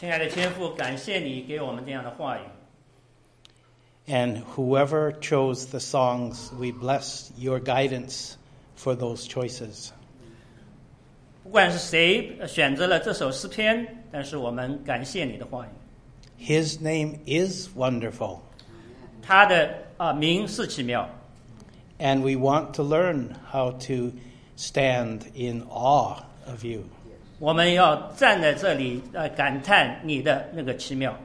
亲爱的天父，感谢你给我们这样的话语。 And whoever chose the songs, we bless your guidance for those choices. 不管是谁选择了这首诗篇，但是我们感谢你的话语。 His name is wonderful. 他的名是奇妙。 And we want to learn how to stand in awe of you. 我们要站在这里感叹你的那个奇妙。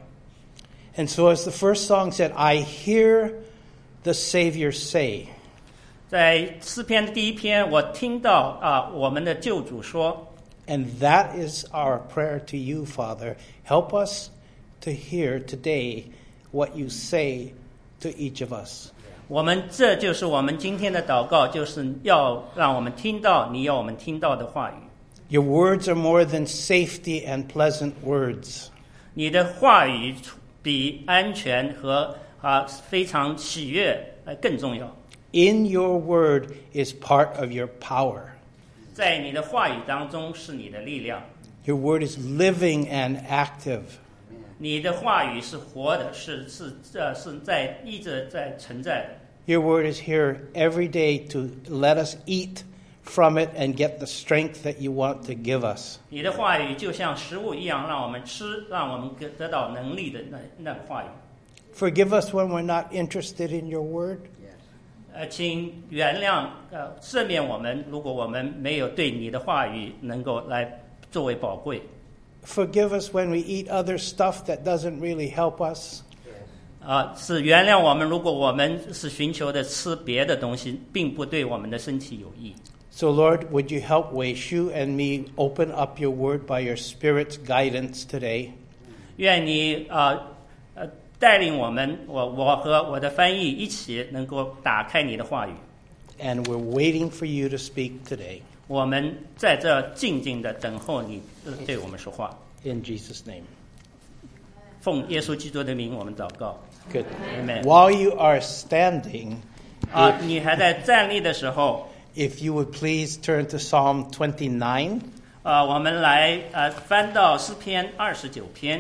And so as the first song said, I hear the Savior say. 在诗篇的第一篇，我听到我们的救主说 And that is our prayer to you, Father. Help us to hear today what you say to each of us. 这就是我们今天的祷告，就是要让我们听到你要我们听到的话语。 Your words are more than safety and pleasant words. 你的话语比安全和非常喜悦更重要。 In your word is part of your power. 在你的话语当中是你的力量。 Your word is living and active. 你的话语是活的，是一直在存在的。 Your word is here every day to let us eat from it and get the strength that you want to give us. 你的话语就像食物一样，让我们吃，让我们得到能力的那话语。 Forgive us when we're not interested in your word. 请原谅赦免我们，如果我们没有对你的话语能够来作为宝贵。 Forgive us when we eat other stuff that doesn't really help us. 是原谅我们，如果我们是寻求的吃别的东西，并不对我们的身体有益。 So Lord, would you help Wei Shu and me open up your word by your Spirit's guidance today? 愿你带领我们，我和我的翻译一起能够打开你的话语。 And we're waiting for you to speak today. 我们在这静静的等候你对我们说话。 In Jesus' name. 奉耶稣基督的名，我们祷告。 Good. Amen. While you are standing, 你还在站立的时候， if you would please turn to Psalm 29. 我们来翻到诗篇29篇。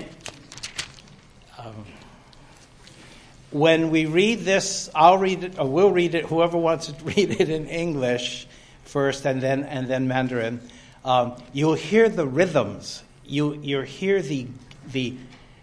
When we read this, I'll read it, or we'll read it. Whoever wants to read it in English first, and then Mandarin. You'll hear the rhythms. You'll hear the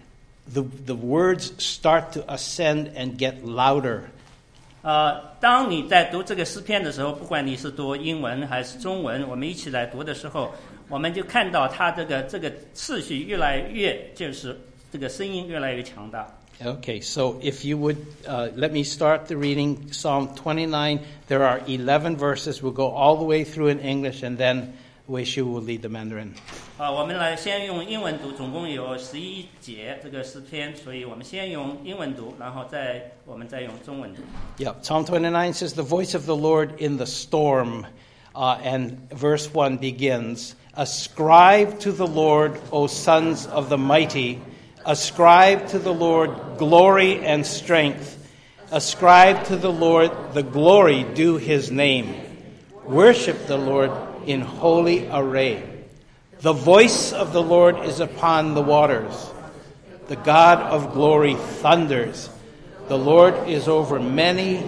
words start to ascend and get louder. 当你在读这个诗篇的时候，不管你是读英文还是中文，我们一起来读的时候，我们就看到它这个次序越来越，就是这个声音越来越强大。 Okay, so if you would, let me start the reading. Psalm 29, there are 11 verses. We'll go all the way through in English, and then Wei Shu will lead the Mandarin. 我们来先用英文读，总共有11节这个诗篇，所以我们先用英文读，然后我们再用中文读。 Yeah, Psalm 29 says, "The voice of the Lord in the storm," and verse 1 begins, "Ascribe to the Lord, O sons of the mighty. Ascribe to the Lord glory and strength. Ascribe to the Lord the glory due his name. Worship the Lord in holy array. The voice of the Lord is upon the waters. The God of glory thunders. The Lord is over many.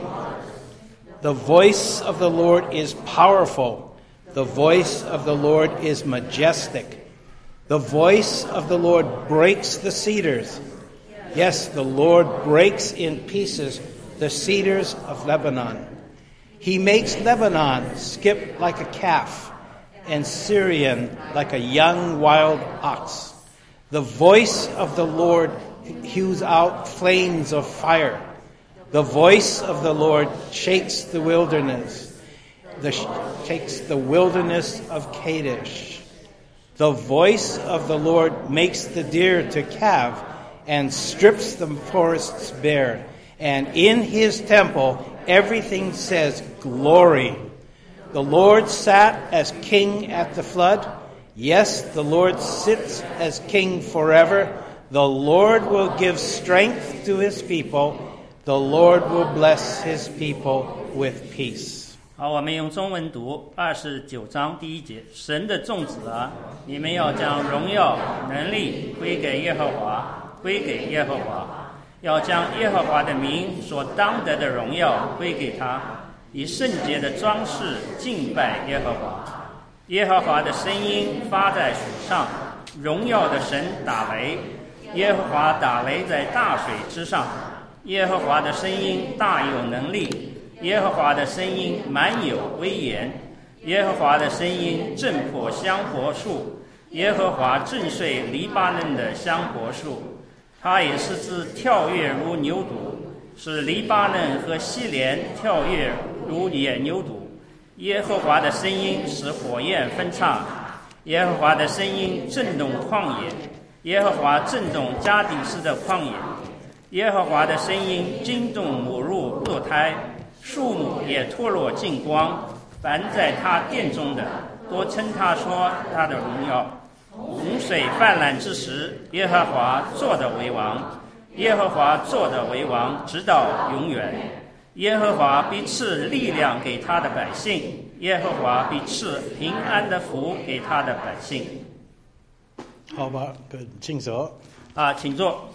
The voice of the Lord is powerful. The voice of the Lord is majestic. The voice of the Lord breaks the cedars. Yes, the Lord breaks in pieces the cedars of Lebanon. He makes Lebanon skip like a calf, and Syrian like a young wild ox. The voice of the Lord hews out flames of fire. The voice of the Lord shakes the wilderness, shakes the wilderness of Kadesh. The voice of the Lord makes the deer to calve and strips the forests bare. And in his temple, everything says glory. The Lord sat as king at the flood. Yes, the Lord sits as king forever. The Lord will give strength to his people. The Lord will bless his people with peace. 好，我们用中文读29章第1节：神的众子啊，你们要将荣耀、能力归给耶和华，归给耶和华，要将耶和华的名所当得的荣耀归给他，以圣洁的装饰敬拜耶和华。耶和华的声音发在水上，荣耀的神打雷，耶和华打雷在大水之上。耶和华的声音大有能力，耶和华的声音满有威严，耶和华的声音震破香柏树，耶和华震碎黎巴嫩的香柏树。他也是只跳跃如牛犊，使黎巴嫩和西连跳跃如野牛犊。耶和华的声音使火焰分叉，耶和华的声音震动旷野，耶和华震动加底斯的旷野。耶和华的声音惊动母鹿堕胎，树木也脱落净光。凡在他殿中的，多称他说他的荣耀。洪水泛滥之时，耶和华坐的为王，耶和华坐的为王，直到永远。耶和华必赐力量给他的百姓，耶和华必赐平安的福给他的百姓。 好吧，请坐。 请坐。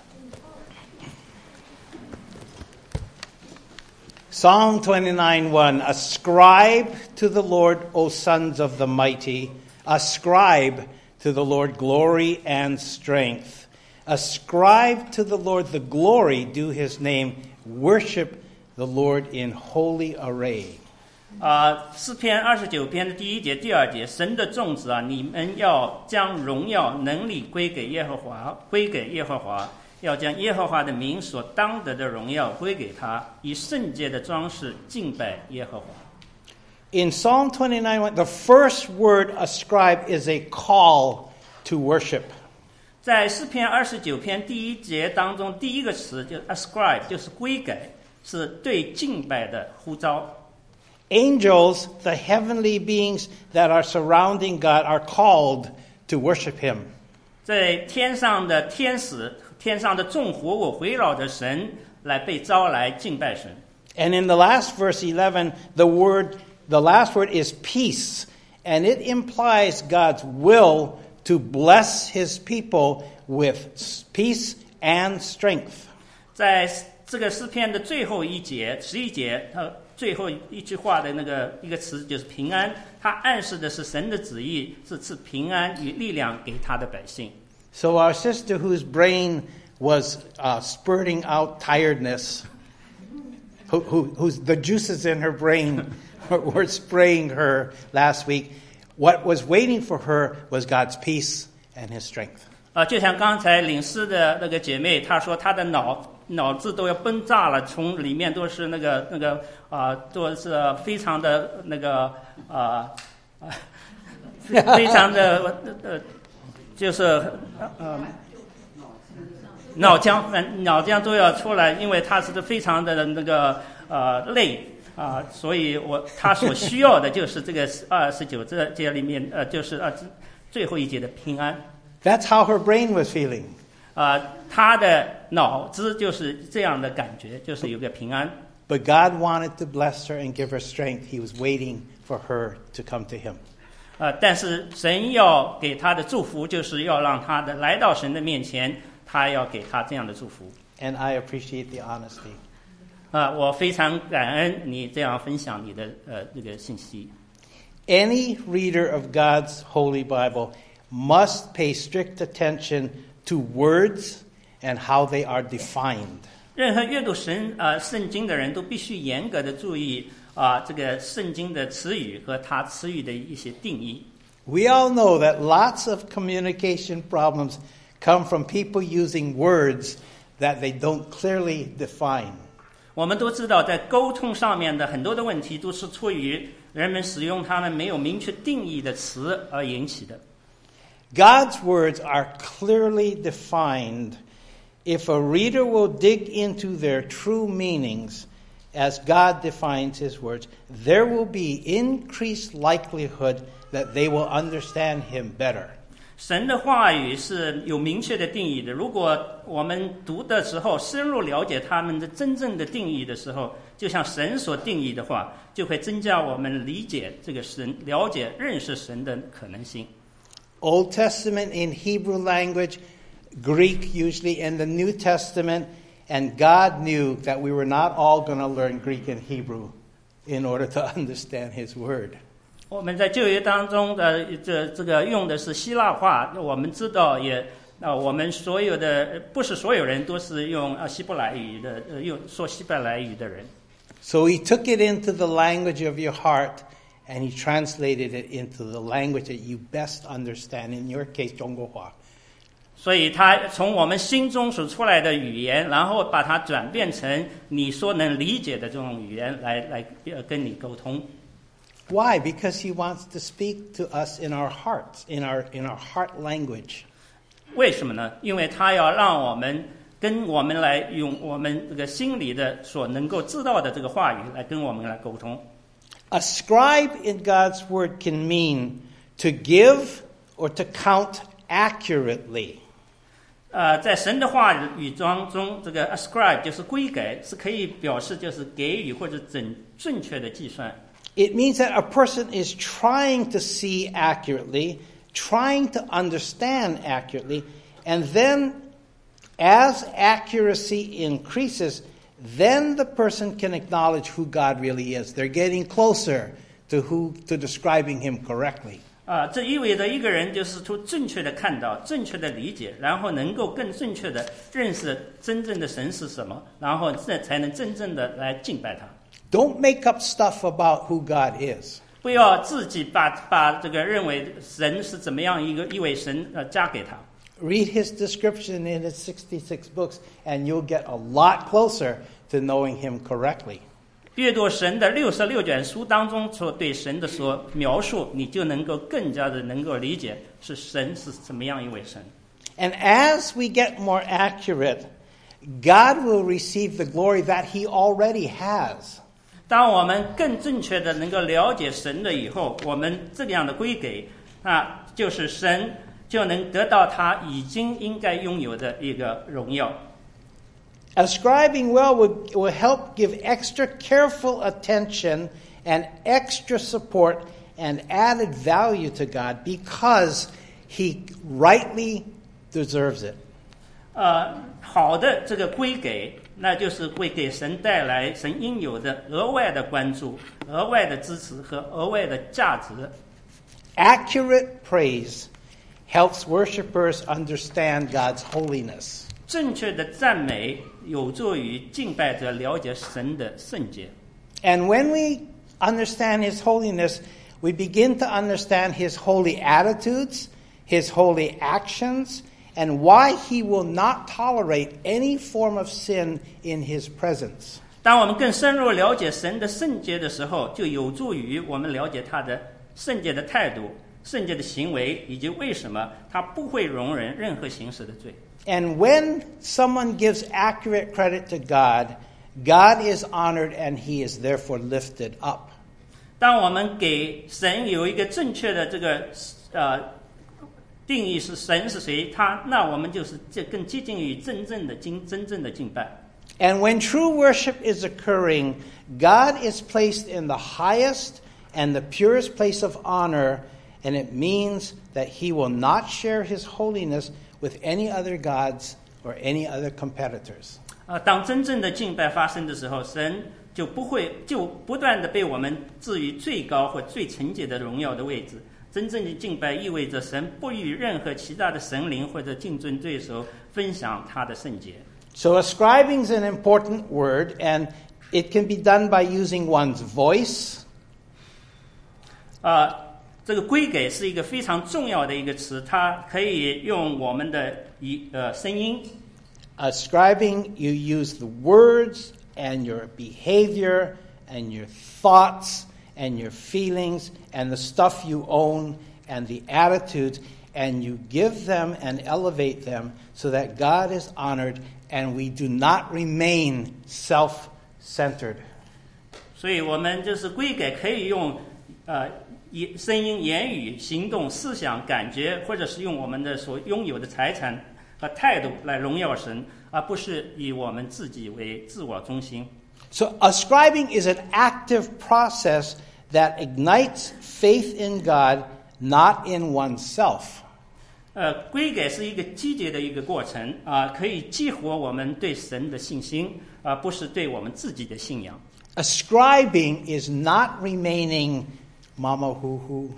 Psalm 29:1 Ascribe to the Lord, O sons of the mighty. Ascribe to the Lord glory and strength. Ascribe to the Lord the glory due his name. Worship the Lord in holy array. 诗篇29篇的第1节、第2节，神的众子啊，你们要将荣耀、能力归给耶和华，归给耶和华。要将耶和华的名所当得的荣耀归给他，以圣洁的装饰敬拜耶和华。 In Psalm 29:1, the first word ascribe is a call to worship. 在诗篇29篇第1节当中，第一个词就是 ascribe， 就是归给，是对敬拜的呼召。 Angels, the heavenly beings that are surrounding God, are called to worship him. 在天上的天使，天上的众活物围绕着神来被招来敬拜神。 And in the last verse 11, the last word is peace, and it implies God's will to bless his people with peace and strength. 在这个诗篇的最后一节11节，最后一句话的一个词就是平安，它暗示的是神的旨意是赐平安与力量给他的百姓。 So our sister whose brain was spurting out tiredness, whose the juices in her brain were spraying her last week, what was waiting for her was God's peace and his strength. 就像刚才领诗的那个姐妹，她说她的脑子都要崩炸了，从里面都是都是非常的非常的就是脑浆都要出来，因为他是非常的累所以他所需要的就是这个29节里面就是最后一节的平安。 That's how her brain was feeling. 他的脑子就是这样的感觉，就是有个平安。 But God wanted to bless her and give her strength. He was waiting for her to come to him. 但是神要给他的祝福，就是要让他来到神的面前，他要给他这样的祝福。 And I appreciate the honesty. 我非常感恩你这样分享你的这个信息。 Any reader of God's holy Bible must pay strict attention to words and how they are defined. 任何阅读圣经的人都必须严格的注意这个圣经的词语和它词语的一些定义。 We all know that lots of communication problems come from people using words that they don't clearly define. 我们都知道，在沟通上面的很多的问题都是出于人们使用他们没有明确定义的词而引起的。 God's words are clearly defined. If a reader will dig into their true meanings as God defines his words, there will be increased likelihood that they will understand him better. 神的话语是有明确的定义的。如果我们读的时候深入了解他们的真正的定义的时候，就像神所定义的话，就会增加我们理解这个神、了解、认识神的可能性。 Old Testament in Hebrew language, Greek usually in the New Testament, and God knew that we were not all going to learn Greek and Hebrew in order to understand His Word. 我们在旧约当中的这个用的是希腊话，我们知道我们所有的不是所有人都是用希伯来语的，用说希伯来语的人。 So He took it into the language of your heart, and He translated it into the language that you best understand. In your case, 中国话。 所以他从我们心中所出来的语言，然后把它转变成你所能理解的这种语言来跟你沟通。 Why? Because He wants to speak to us in our hearts, in our heart language. 为什么呢？因为他要让我们跟我们来用我们这个心里的所能够知道的这个话语来跟我们来沟通。 A scribe in God's word can mean to give or to count accurately. 在神的话语当中，这个 ascribe 就是归给，是可以表示就是给予或者准确的计算。 It means that a person is trying to see accurately, trying to understand accurately, and then as accuracy increases, then the person can acknowledge who God really is. They're getting closer to describing Him correctly. 这意味着一个人就是正确的看到、正确的理解，然后能够更正确的认识真正的神是什么，然后这才能真正的来敬拜他。 Don't make up stuff about who God is. 不要自己把这个认为神是怎么样一位神加给他。 Read His description in His 66 books, and you'll get a lot closer to knowing Him correctly. 阅读神的66卷书当中所对神的所描述，你就能够更加的能够理解是神是怎么样一位神。 And as we get more accurate, God will receive the glory that He already has. 当我们更正确的能够了解神了以后，我们这样的归给，就是神就能得到他已经应该拥有的一个荣耀。 Ascribing well will help give extra careful attention and extra support and added value to God because He rightly deserves it. 好的这个归给，那就是会给神带来神应有的额外的关注、额外的支持和额外的价值。 Accurate praise helps worshipers understand God's holiness. 正确的赞美有助于敬拜者了解神的圣洁。 And when we understand His holiness, we begin to understand His holy attitudes, His holy actions, and why He will not tolerate any form of sin in His presence. 当我们更深入了解神的圣洁的时候，就有助于我们了解他的圣洁的态度、圣洁的行为，以及为什么他不会容忍任何形式的罪。 And when someone gives accurate credit to God, God is honored and He is therefore lifted up. 当我们给神有一个正确的这个定义是神是谁，那我们就是更接近于真正的敬拜。 And when true worship is occurring, God is placed in the highest and the purest place of honor, and it means that He will not share His holiness with any other gods or any other competitors. 当真正的敬拜发生的时候，神就不断的被我们置于最高或最纯洁的荣耀的位置。真正的敬拜意味着神不与任何其他的神灵或者竞争对手分享他的圣洁。 So ascribing is an important word, and it can be done by using one's voice. 这个归给是一个非常重要的一个词，它可以用我们的声音。 Ascribing, you use the words and your behavior and your thoughts and your feelings and the stuff you own and the attitudes, and you give them and elevate them so that God is honored and we do not remain self-centered. 所以我们就是归给可以用声音、言语、行动、思想、感觉，或者是用我们的所拥有的财产和态度来荣耀神，而不是以我们自己为自我中心。 So ascribing is an active process that ignites faith in God, not in oneself. 归给是一个积极的一个过程可以激活我们对神的信心，不是对我们自己的信仰。 Ascribing is not remaining mama hoo hoo.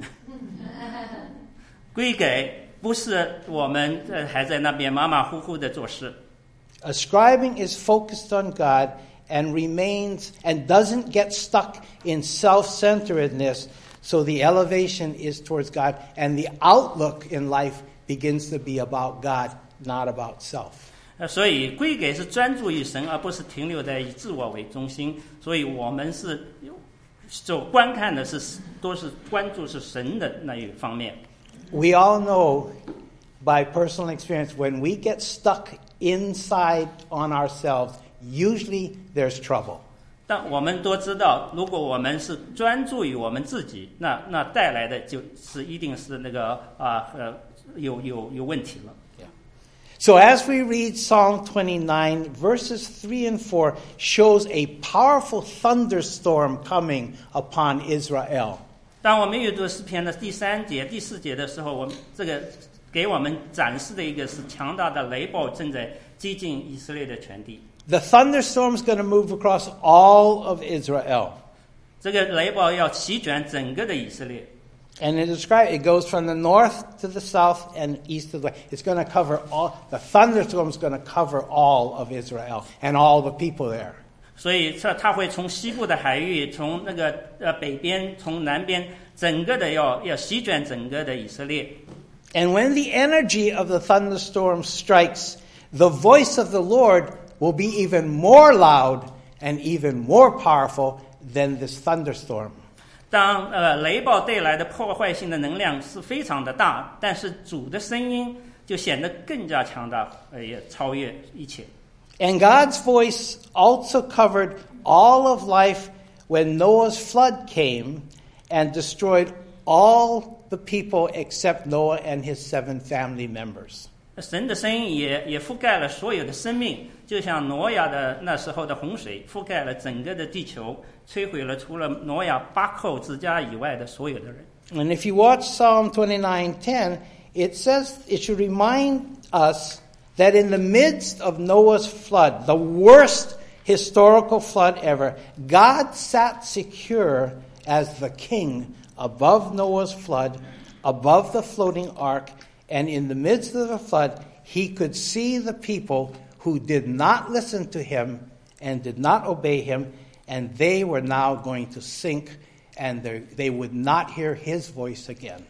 归给不是我们还在那边马马虎虎的做事。 Ascribing is focused on God and remains and doesn't get stuck in self-centeredness, so the elevation is towards God and the outlook in life begins to be about God, not about self. 所以归给是专注于神，而不是停留在以自我为中心。所以我们是就观看的都是关注是神的那一方面。 We all know by personal experience when we get stuck inside on ourselves, usually there's trouble. 但我们都知道，如果我们是专注于我们自己，那带来的就是一定是那个有问题了。 So as we read Psalm 29, verses 3 and 4 shows a powerful thunderstorm coming upon Israel. 当我们阅读诗篇的第3节、第4节的时候，我们这个给我们展示的一个是强大的雷暴正在接近以色列的全地。 The thunderstorm is going to move across all of Israel. 这个雷暴要席卷整个的以色列。 And it goes from the north to the south and east to the west. It's going to cover all, the thunderstorm is going to cover all of Israel and all the people there. 所以它会从西部的海域，从那个北边，从南边，整个的要席卷整个的以色列。 And when the energy of the thunderstorm strikes, the voice of the Lord will be even more loud and even more powerful than this thunderstorm. 当雷暴带来的破坏性的能量是非常的大，但是主的声音就显得更加强大，也超越一切。 And God's voice also covered all of life when Noah's flood came and destroyed all the people except Noah and his 7 family members. 神的声音也覆盖了所有的生命，就像挪亚的那时候的洪水覆盖了整个的地球，摧毁了除了挪亚8口之家以外的所有的人。 And if you watch Psalm 29:10, it says it should remind us that in the midst of Noah's flood, the worst historical flood ever, God sat secure as the king above Noah's flood, above the floating ark, and in the midst of the flood, he could see the people who did not listen to him and did not obey him, and they were now going to sink, and they would not hear his voice again.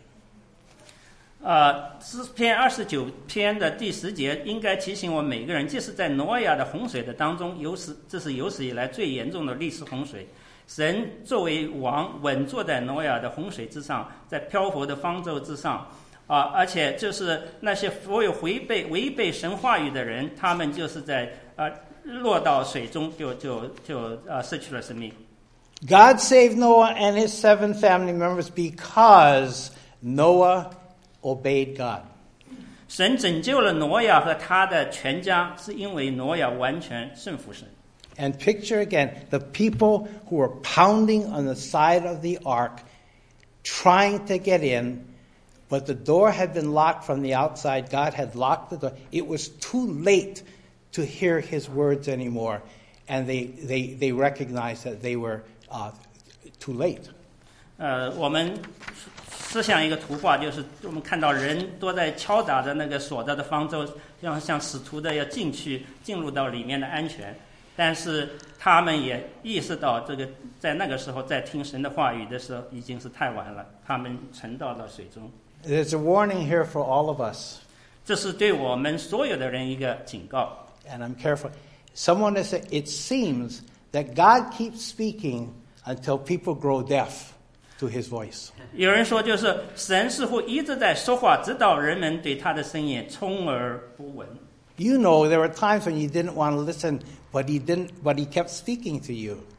诗篇29篇的第10节应该提醒我们每个人，即使在挪亚的洪水的当中，这是有史以来最严重的历史洪水。神作为王，稳坐在挪亚的洪水之上，在漂浮的方舟之上。而且就是那些所有违背神话语的人，他们就是在落到水中就失去了生命。 God saved Noah and his 7 family members because Noah obeyed God. 神拯救了挪亚和他的全家，是因为挪亚完全顺服神。 And picture again the people who were pounding on the side of the ark, trying to get in. But the door had been locked from the outside. God had locked the door. It was too late to hear his words anymore. And they recognized that they were too late. 我们思想一个图画，就是我们看到人都在敲打着那个锁着的方舟，像使徒的要进入到里面的安全。但是他们也意识到，这个在那个时候在听神的话语的时候已经是太晚了，他们沉到了水中。 There's a warning here for all of us. 这是对我们所有的人一个警告。 And I'm careful. Someone has said, it seems that God keeps speaking until people grow deaf to his voice. 有人说，就是神似乎一直在说话，直到人们对他的声音充耳不闻。 You know, there were times when you didn't want to listen, but he kept speaking to you.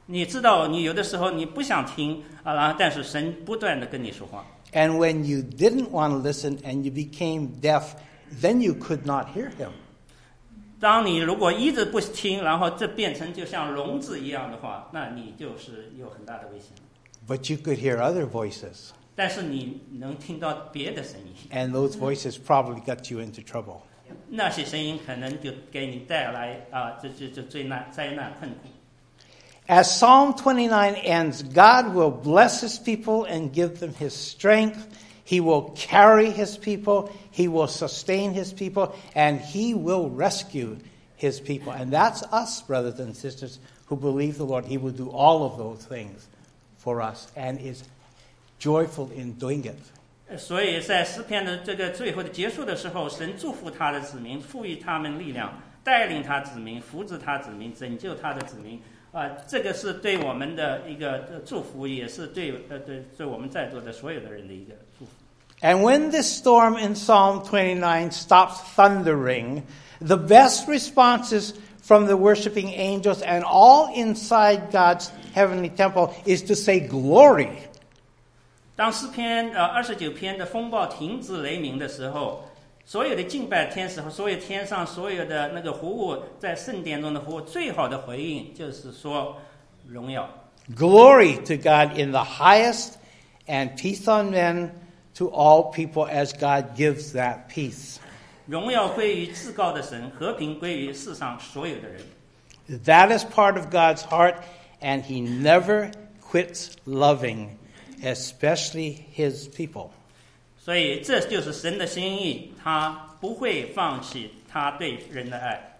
你知道，你有的时候你不想听啊，但是神不断的跟你说话。 And when you didn't want to listen and you became deaf, then you could not hear him. 当你如果一直不听，然后这变成就像聋子一样的话，那你就是有很大的危险。 But you could hear other voices. 但是你能听到别的声音， And those voices probably got you into trouble. 那些声音可能就给你带来这灾难困苦。 As Psalm 29 ends, God will bless his people and give them his strength. He will carry his people. He will sustain his people. And he will rescue his people. And that's us, brothers and sisters, who believe the Lord. He will do all of those things for us and is joyful in doing it. 所以在诗篇的这个最后的结束的时候，神祝福他的子民，赋予他们力量，带领他子民，扶持他子民，拯救他的子民。这个是对我们的一个祝福，也是对我们在座的所有的人的一个祝福。 And when this storm in Psalm 29 stops thundering, the best responses from the worshiping angels and all inside God's heavenly temple is to say glory. 当诗篇29篇的风暴停止雷鸣的时候，所有的敬拜天使和所有天上所有的那个服务在圣殿中的服务，最好的回应就是说荣耀。 Glory to God in the highest, and peace on men to all people as God gives that peace. 荣耀归于至高的神，和平归于世上所有的人。 That is part of God's heart, and he never quits loving, especially his people. 所以这就是神的心意，他不会放弃他对人的爱。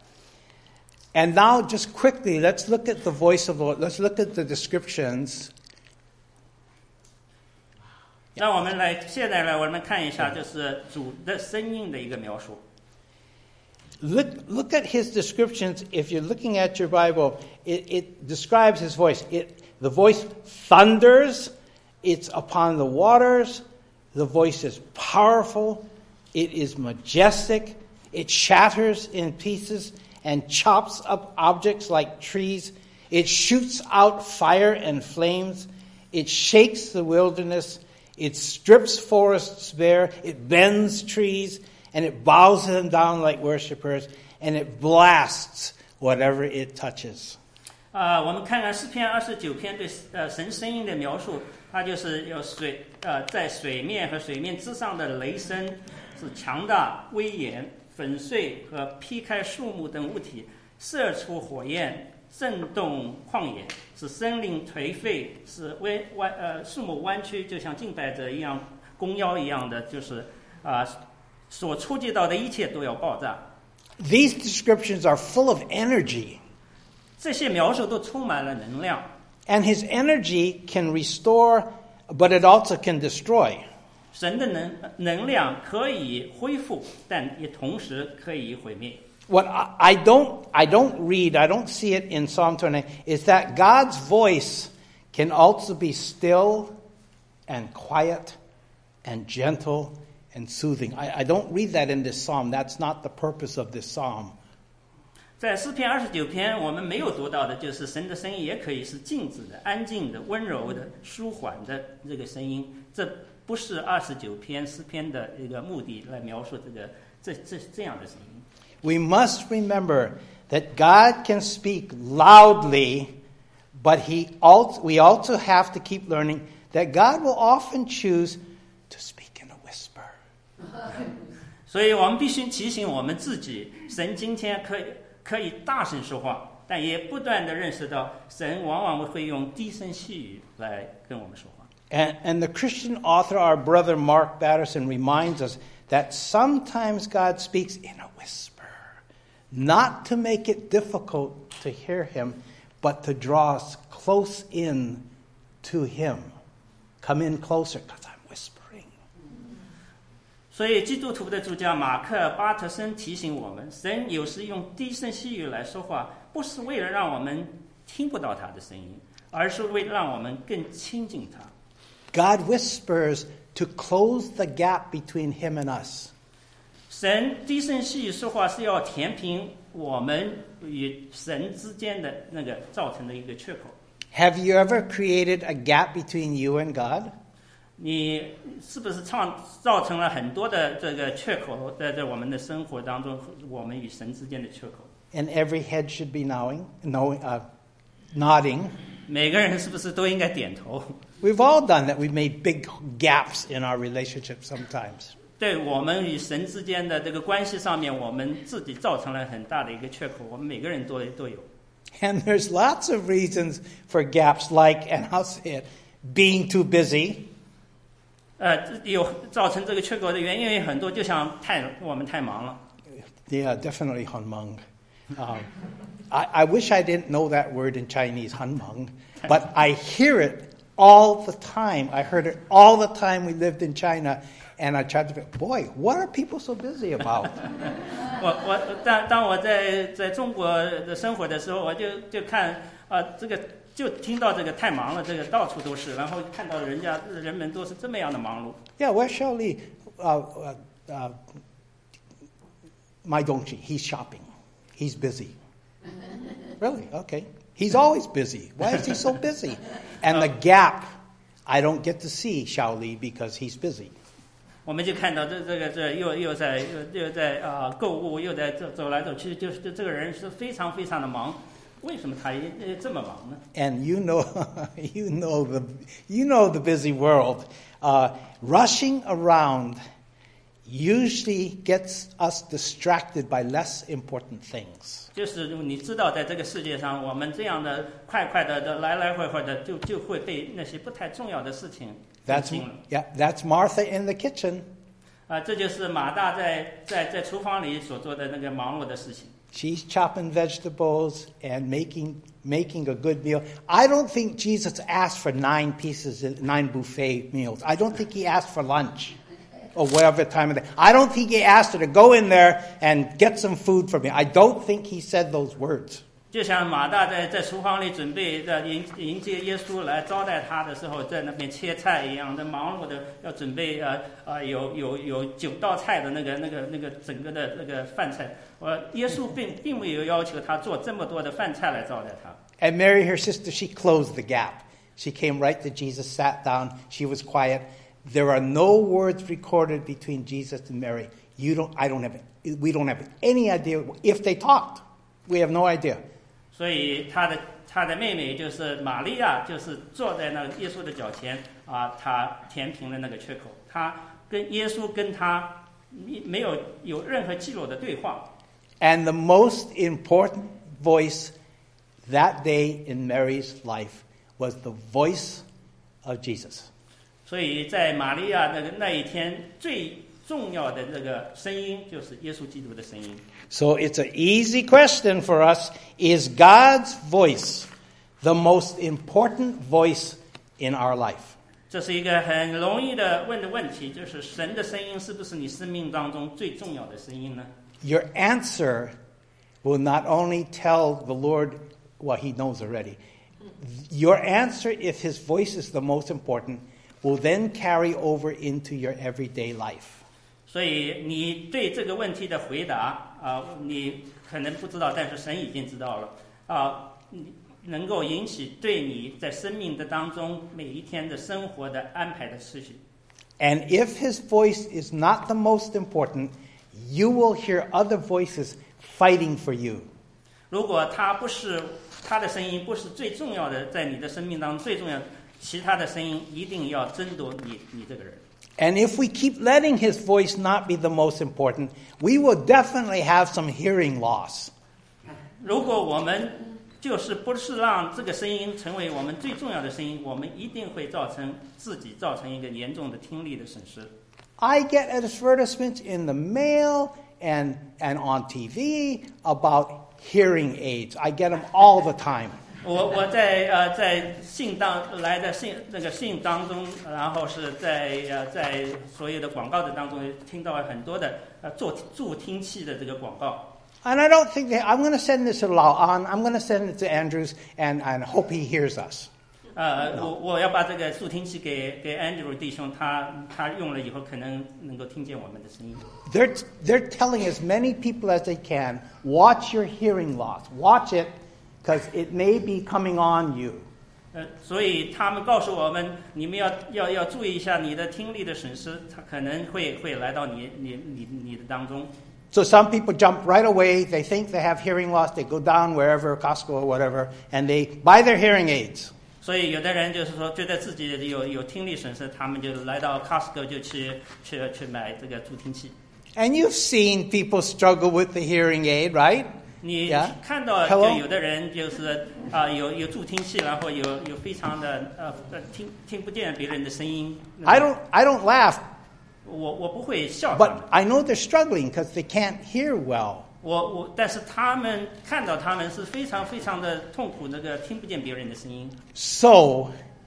And now, just quickly, let's look at the voice of the Lord. Let's look at the descriptions. 让我们现在我们看一下，就是主的声音的一个描述。 Look at his descriptions. If you're looking at your Bible, it describes his voice. The voice thunders. It's upon the waters. The voice is powerful. It is majestic. It shatters in pieces and chops up objects like trees. It shoots out fire and flames. It shakes the wilderness. It strips forests bare. It bends trees. And it bows them down like worshipers. And it blasts whatever it touches. 我们看看诗篇29篇对神声音的描述，它就是有在水面和水面之上的雷声，是强大、威严、粉碎和劈开树木等物体，射出火焰，震动旷野，使森林颓废，使树木弯曲，就像敬拜者一样，弓腰一样的，就是所触及到的一切都要爆炸。 These descriptions are full of energy. 这些描述都充满了能量。 And his energy can restore, but it also can destroy. 神的能量可以恢复，但也同时可以毁灭。 What I don't see it in Psalm 29, is that God's voice can also be still and quiet and gentle and soothing. I don't read that in this psalm. That's not the purpose of this psalm. 在诗篇29篇，我们没有读到的就是神的声音也可以是静止的、安静的、温柔的、舒缓的这个声音。这不是29篇诗篇的一个目的来描述这样的声音。 We must remember that God can speak loudly, but we also have to keep learning that God will often choose to speak in a whisper. 所以我们必须提醒我们自己，神今天可以大声说话，但也不断地认识到，神往往会用低声细语来跟我们说话。 And the Christian author, our brother Mark Batterson, reminds us that sometimes God speaks in a whisper, not to make it difficult to hear him, but to draw us close in to him. Come in closer, because I'm whispering. 所以基督徒的主教马克·巴特森提醒我们，神有时用低声细语来说话，不是为了让我们听不到他的声音，而是为了让我们更亲近他。 God whispers to close the gap between him and us. 神低声细语说话是要填平我们与神之间的那个造成的一个缺口。 Have you ever created a gap between you and God? 你是不是造成了很多的这个缺口，在我们的生活当中，我们与神之间的缺口？ And every head should be nodding. 每个人是不是都应该点头？ We've all done that. We've made big gaps in our relationship sometimes. 对我们与神之间的这个关系上面，我们自己造成了很大的一个缺口，我们每个人都有。 And there's lots of reasons for gaps, like, and I'll say it, being too busy. 有造成这个缺口的原因很多，就像我们太忙了。 Yeah, definitely hanmang. I wish I didn't know that word in Chinese, hanmang, but I hear it all the time. I heard it all the time we lived in China, and I tried to think, boy, what are people so busy about? 当我在中国的生活的时候，我就看这个。 就听到这个太忙了，这个到处都是，然后看到人们都是这么样的忙碌。 Yeah, where's Xiaoli? My donkey, he's shopping. He's busy. Really? Okay. He's always busy. Why is he so busy? And the gap, I don't get to see Xiaoli because he's busy. 我们就看到这又在购物，又在走来走去，就是这个人是非常非常的忙。 为什么他这么忙呢？ And you know the busy world. Rushing around usually gets us distracted by less important things. 就是你知道，在这个世界上，我们这样的快的来回的，就会被那些不太重要的事情分心了。 That's Martha in the kitchen. 这就是马大在厨房里所做的那个忙碌的事情。 She's chopping vegetables and making a good meal. I don't think Jesus asked for 9 buffet meals. I don't think he asked for lunch or whatever time of day. I don't think he asked her to go in there and get some food for me. I don't think he said those words. 就像马大在厨房里准备迎接耶稣来招待他的时候，在那边切菜一样的忙碌的，要准备有9道菜的那个整个的那个饭菜。耶稣并没有要求他做这么多的饭菜来招待他。 And Mary, her sister, she closed the gap. She came right to Jesus, sat down. She was quiet. There are no words recorded between Jesus and Mary. We don't have any idea if they talked. We have no idea. 所以他的妹妹就是玛利亚，就是坐在那耶稣的脚前她填平了那个缺口。她跟耶稣跟他没有任何记录的对话。 And the most important voice that day in Mary's life was the voice of Jesus. 所以在玛利亚那一天最重要的那个声音就是耶稣基督的声音。 So it's an easy question for us. Is God's voice the most important voice in our life? 这是一个很容易的问的问题，就是神的声音是不是你生命当中最重要的声音呢？ Your answer will not only tell the Lord what he knows already. Your answer, if his voice is the most important, will then carry over into your everyday life. 所以你对这个问题的回答你可能不知道，但是神已经知道了能够引起对你在生命的当中每一天的生活的安排的次序。 And if his voice is not the most important, you will hear other voices fighting for you. 如果他的声音不是最重要的，在你的生命当中最重要的，其他的声音一定要争夺你这个人。 And if we keep letting his voice not be the most important, we will definitely have some hearing loss. 如果我们不是让这个声音成为我们最重要的声音，我们一定会造成一个严重的听力的损失。 I get advertisements in the mail and on TV about hearing aids. I get them all the time. 我在信当中，然后是在所有的广告的当中听到很多的助听器的这个广告。 And I don't think I'm going to send this to Lao An. I'm going to send it to Andrews and hope he hears us. 我要把这个助听器给 Andrew 弟兄，他用了以后可能能够听见我们的声音。 They're telling as many people as they can, watch your hearing loss. Watch it, because it may be coming on you. 所以他们告诉我们，你们要注意一下你的听力的损失，它可能会来到你的当中。 So some people jump right away. They think they have hearing loss. They go down wherever, Costco or whatever, and they buy their hearing aids. 所以有的人就是说，觉得自己有听力损失，他们就来到 Costco 就去买这个助听器。 And you've seen people struggle with the hearing aid, right? 你看到就有的人就是有助听器，然后有非常的听不见别人的声音。 I don't laugh. 我不会笑。 But I know they're struggling because they can't hear well. 但是他们看到他们是非常非常的痛苦，听不见别人的声音。 So,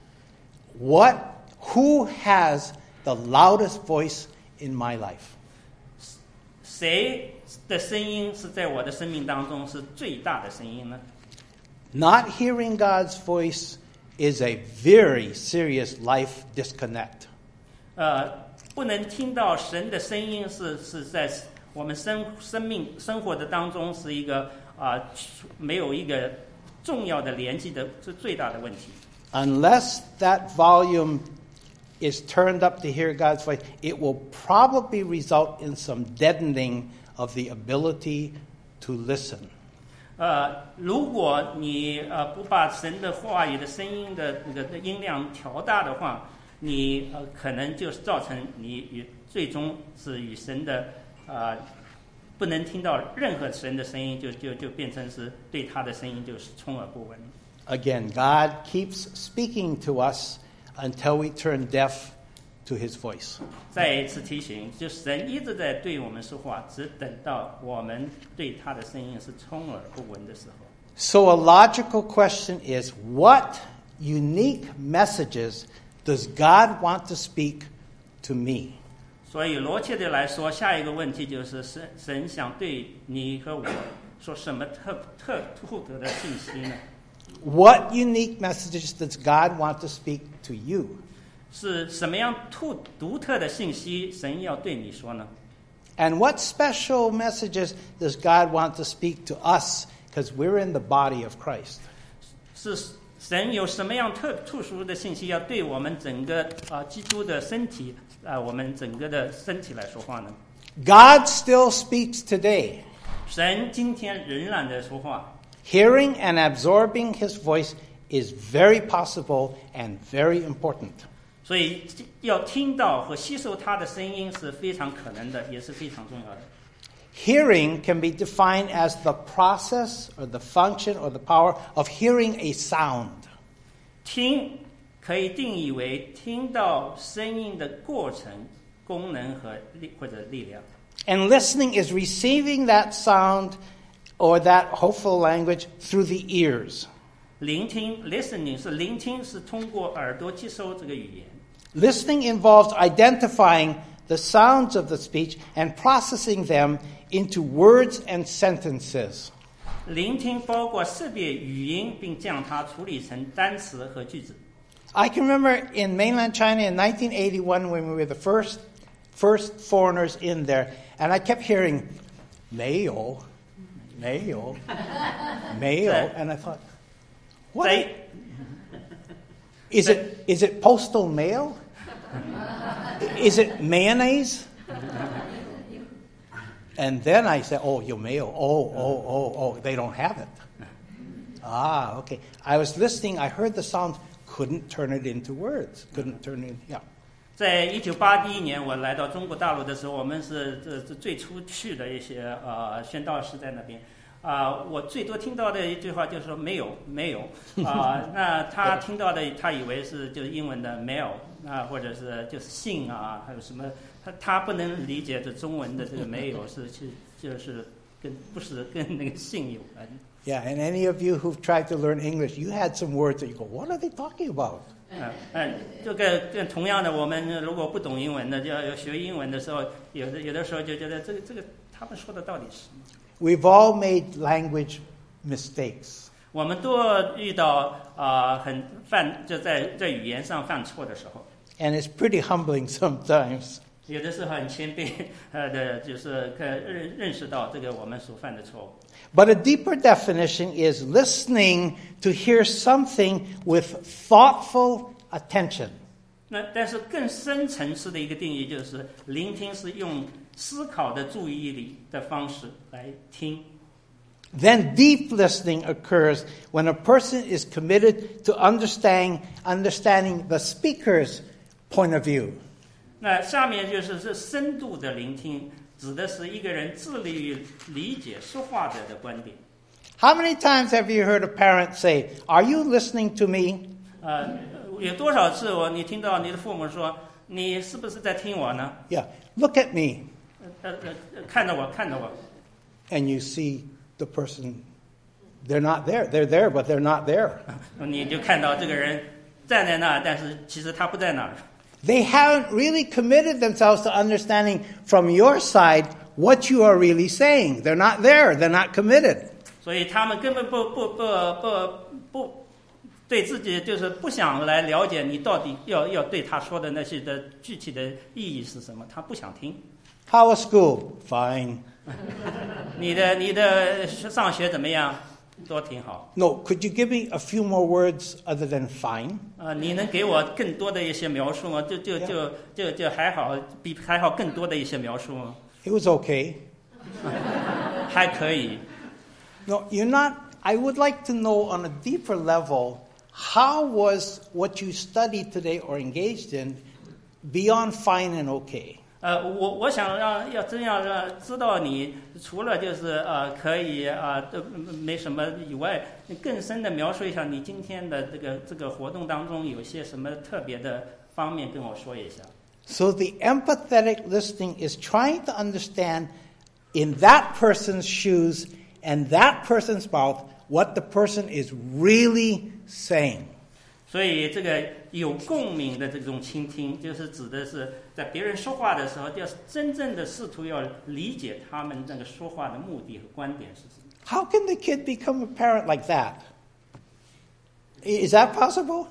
who has the loudest voice in my life? 谁的声音是在我的生命当中是最大的声音呢？ Not hearing God's voice is a very serious life disconnect. 不能听到神的声音是在我们生活的当中是一个没有一个重要的连接的是最大的问题。 Unless that volume is turned up to hear God's voice, it will probably result in some deadening of the ability to listen. 如果你不把神的话语的声音的那个音量调大的话，你可能就是造成你最终是与神的不能听到任何神的声音，就变成是对他的声音就是充耳不闻。 Again, God keeps speaking to us until we turn deaf to His voice. 再一次提醒，就神一直在对我们说话，只等到我们对他的声音是充耳不闻的时候。 So a logical question is, what unique messages does God want to speak to me? 所以逻辑的来说，下一个问题就是神想对你和我说什么特别的信息呢？ What unique messages does God want to speak to you? 是什么样独特的信息神要对你说呢？ And what special messages does God want to speak to us? Because we're in the body of Christ. 是神有什么样特殊的信息要对我们整个基督的身体我们整个的身体来说话呢？ God still speaks today. 神今天仍然在说话。 Hearing and absorbing His voice is very possible and very important. 所以要听到和吸收他的声音是非常可能的，也是非常重要的。 Hearing can be defined as the process or the function or the power of hearing a sound. 听可以定义为听到声音的过程、功能或者力量。 And listening is receiving that sound or that hopeful language through the ears. 聆听 listening 是聆听，是通过耳朵接收这个语言。 Listening involves identifying the sounds of the speech and processing them into words and sentences. 聆听包括识别语音，并将它处理成单词和句子。 I can remember in mainland China in 1981 when we were the first foreigners in there, and I kept hearing, 没有, and I thought, what? Is it postal mail? Is it mayonnaise? And then I said, oh, 有没有? Oh, they don't have it. Ah, okay. I was listening, I heard the sound, couldn't turn it into words. Couldn't turn it, yeah. 在1981年我来到中国大陆的时候，我们是最初去的一些宣道士在那边。我最多听到的一句话就是说没有那他听到的他以为是就是英文的 mail 或者是就是信还有什么他不能理解这中文的这个没有就是不是跟那个信有关。 Yeah, and any of you who've tried to learn English, you had some words that you go, what are they talking about? 这个同样的，我们如果不懂英文的，要学英文的时候，有的时候就觉得这个他们说的到底是什么？ We've all made language mistakes. 我们都遇到就在语言上犯错的时候。 And it's pretty humbling sometimes. 有的时候很谦卑的，就是认识到这个我们所犯的错误。 But a deeper definition is listening to hear something with thoughtful attention. 但是更深层次的一个定义就是聆听是用思考的注意力的方式来听。 Then deep listening occurs when a person is committed to understanding the speaker's point of view. 那下面就是深度的聆听，指的是一个人致力于理解说话者的观点。 How many times have you heard a parent say, "Are you listening to me?" 有多少次你听到你的父母说，你是不是在听我呢？ Yeah, look at me. 看着我，看着我。 And you see the person, they're not there. They're there, but they're not there. 你就看到这个人站在那儿，但是其实他不在那儿。 They haven't really committed themselves to understanding from your side what you are really saying. They're not there. They're not committed. 所以他们根本不对自己就是不想来了解你到底要对他说的那些的具体的意义是什么，他不想听。 How was school? Fine. 你的上学怎么样？都挺好。 No, could you give me a few more words other than fine? 你能给我更多的一些描述吗？就还好，比还好更多的一些描述吗？ It was okay. 还可以。 No, you're not. I would like to know on a deeper level, how was what you studied today or engaged in beyond fine and okay? 我想要真要知道你除了就是可以都没什么以外，你更深的描述一下你今天的这个活动当中有些什么特别的方面跟我说一下。 So the empathetic listening is trying to understand in that person's shoes and that person's mouth what the person is really saying. 所以这个有共鸣的这种倾听，就是指的是在别人说话的时候，要真正的试图要理解他们那个说话的目的和观点是什么。 How can the kid become a parent like that? Is that possible?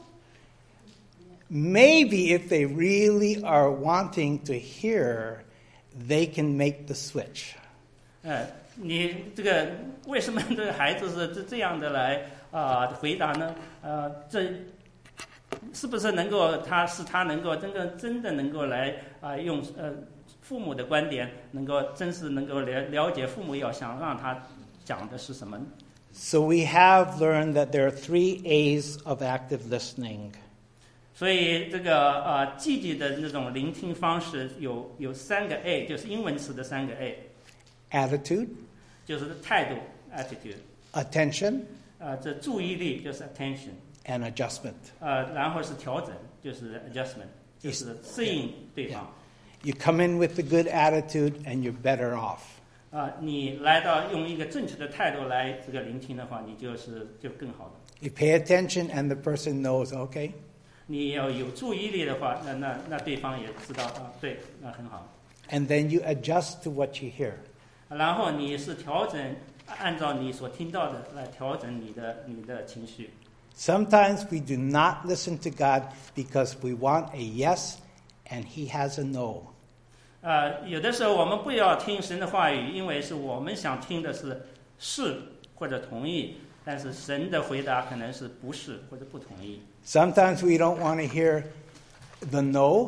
Maybe if they really are wanting to hear, they can make the switch. 你这个为什么这个孩子是这样的来回答呢？这是不是能够他能够真的能够来用父母的观点，能够真是能够了解父母要想让他讲的是什么？ So we have learned that there are 3 A's of active listening. 所以这个积极的那种聆听方式有3个 A， 就是英文词的3个 A。 Attitude, 就是态度 attitude， attention, 这注意力就是 attention， and adjustment. 然后是调整，就是 adjustment， 就是适应对方。 You come in with a good attitude and you're better off. 你来到用一个正确的态度来这个聆听的话，你就更好了。 You pay attention and the person knows, okay? 你要有注意力的话，那对方也知道对，那很好。 And then you adjust to what you hear. 然后你是调整，按照你所听到的来调整你的情绪。 Sometimes we do not listen to God because we want a yes and He has a no. 有的时候我们不要听神的话语，因为是我们想听的是或者同意，但是神的回答可能是不是或者不同意。 Sometimes we don't want to hear the no,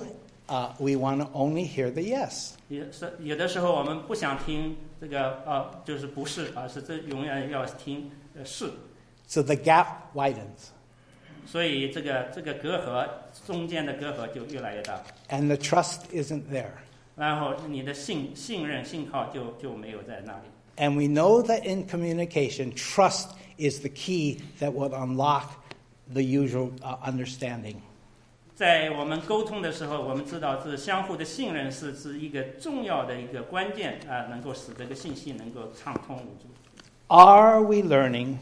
we want to only hear the yes. 有的时候我们不想听这个就是不是，而是这永远要听是。 So the gap widens. 所以这个隔阂中间的隔阂就越来越大。 And the trust isn't there. 然后你的信任信号就没有在那里。 And we know that in communication, trust is the key that will unlock the usual understanding. 在我们沟通的时候，我们知道是相互的信任是一个重要的一个关键能够使这个信息能够畅通无阻。 Are we learning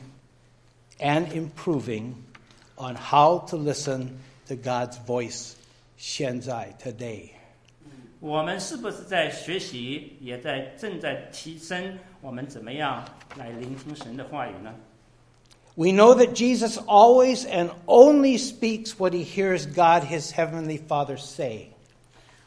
and improving on how to listen to God's voice, 现在 today? 我们是不是在学习，也正在提升我们怎么样来聆听神的话语呢？ We know that Jesus always and only speaks what he hears God, his heavenly Father, say.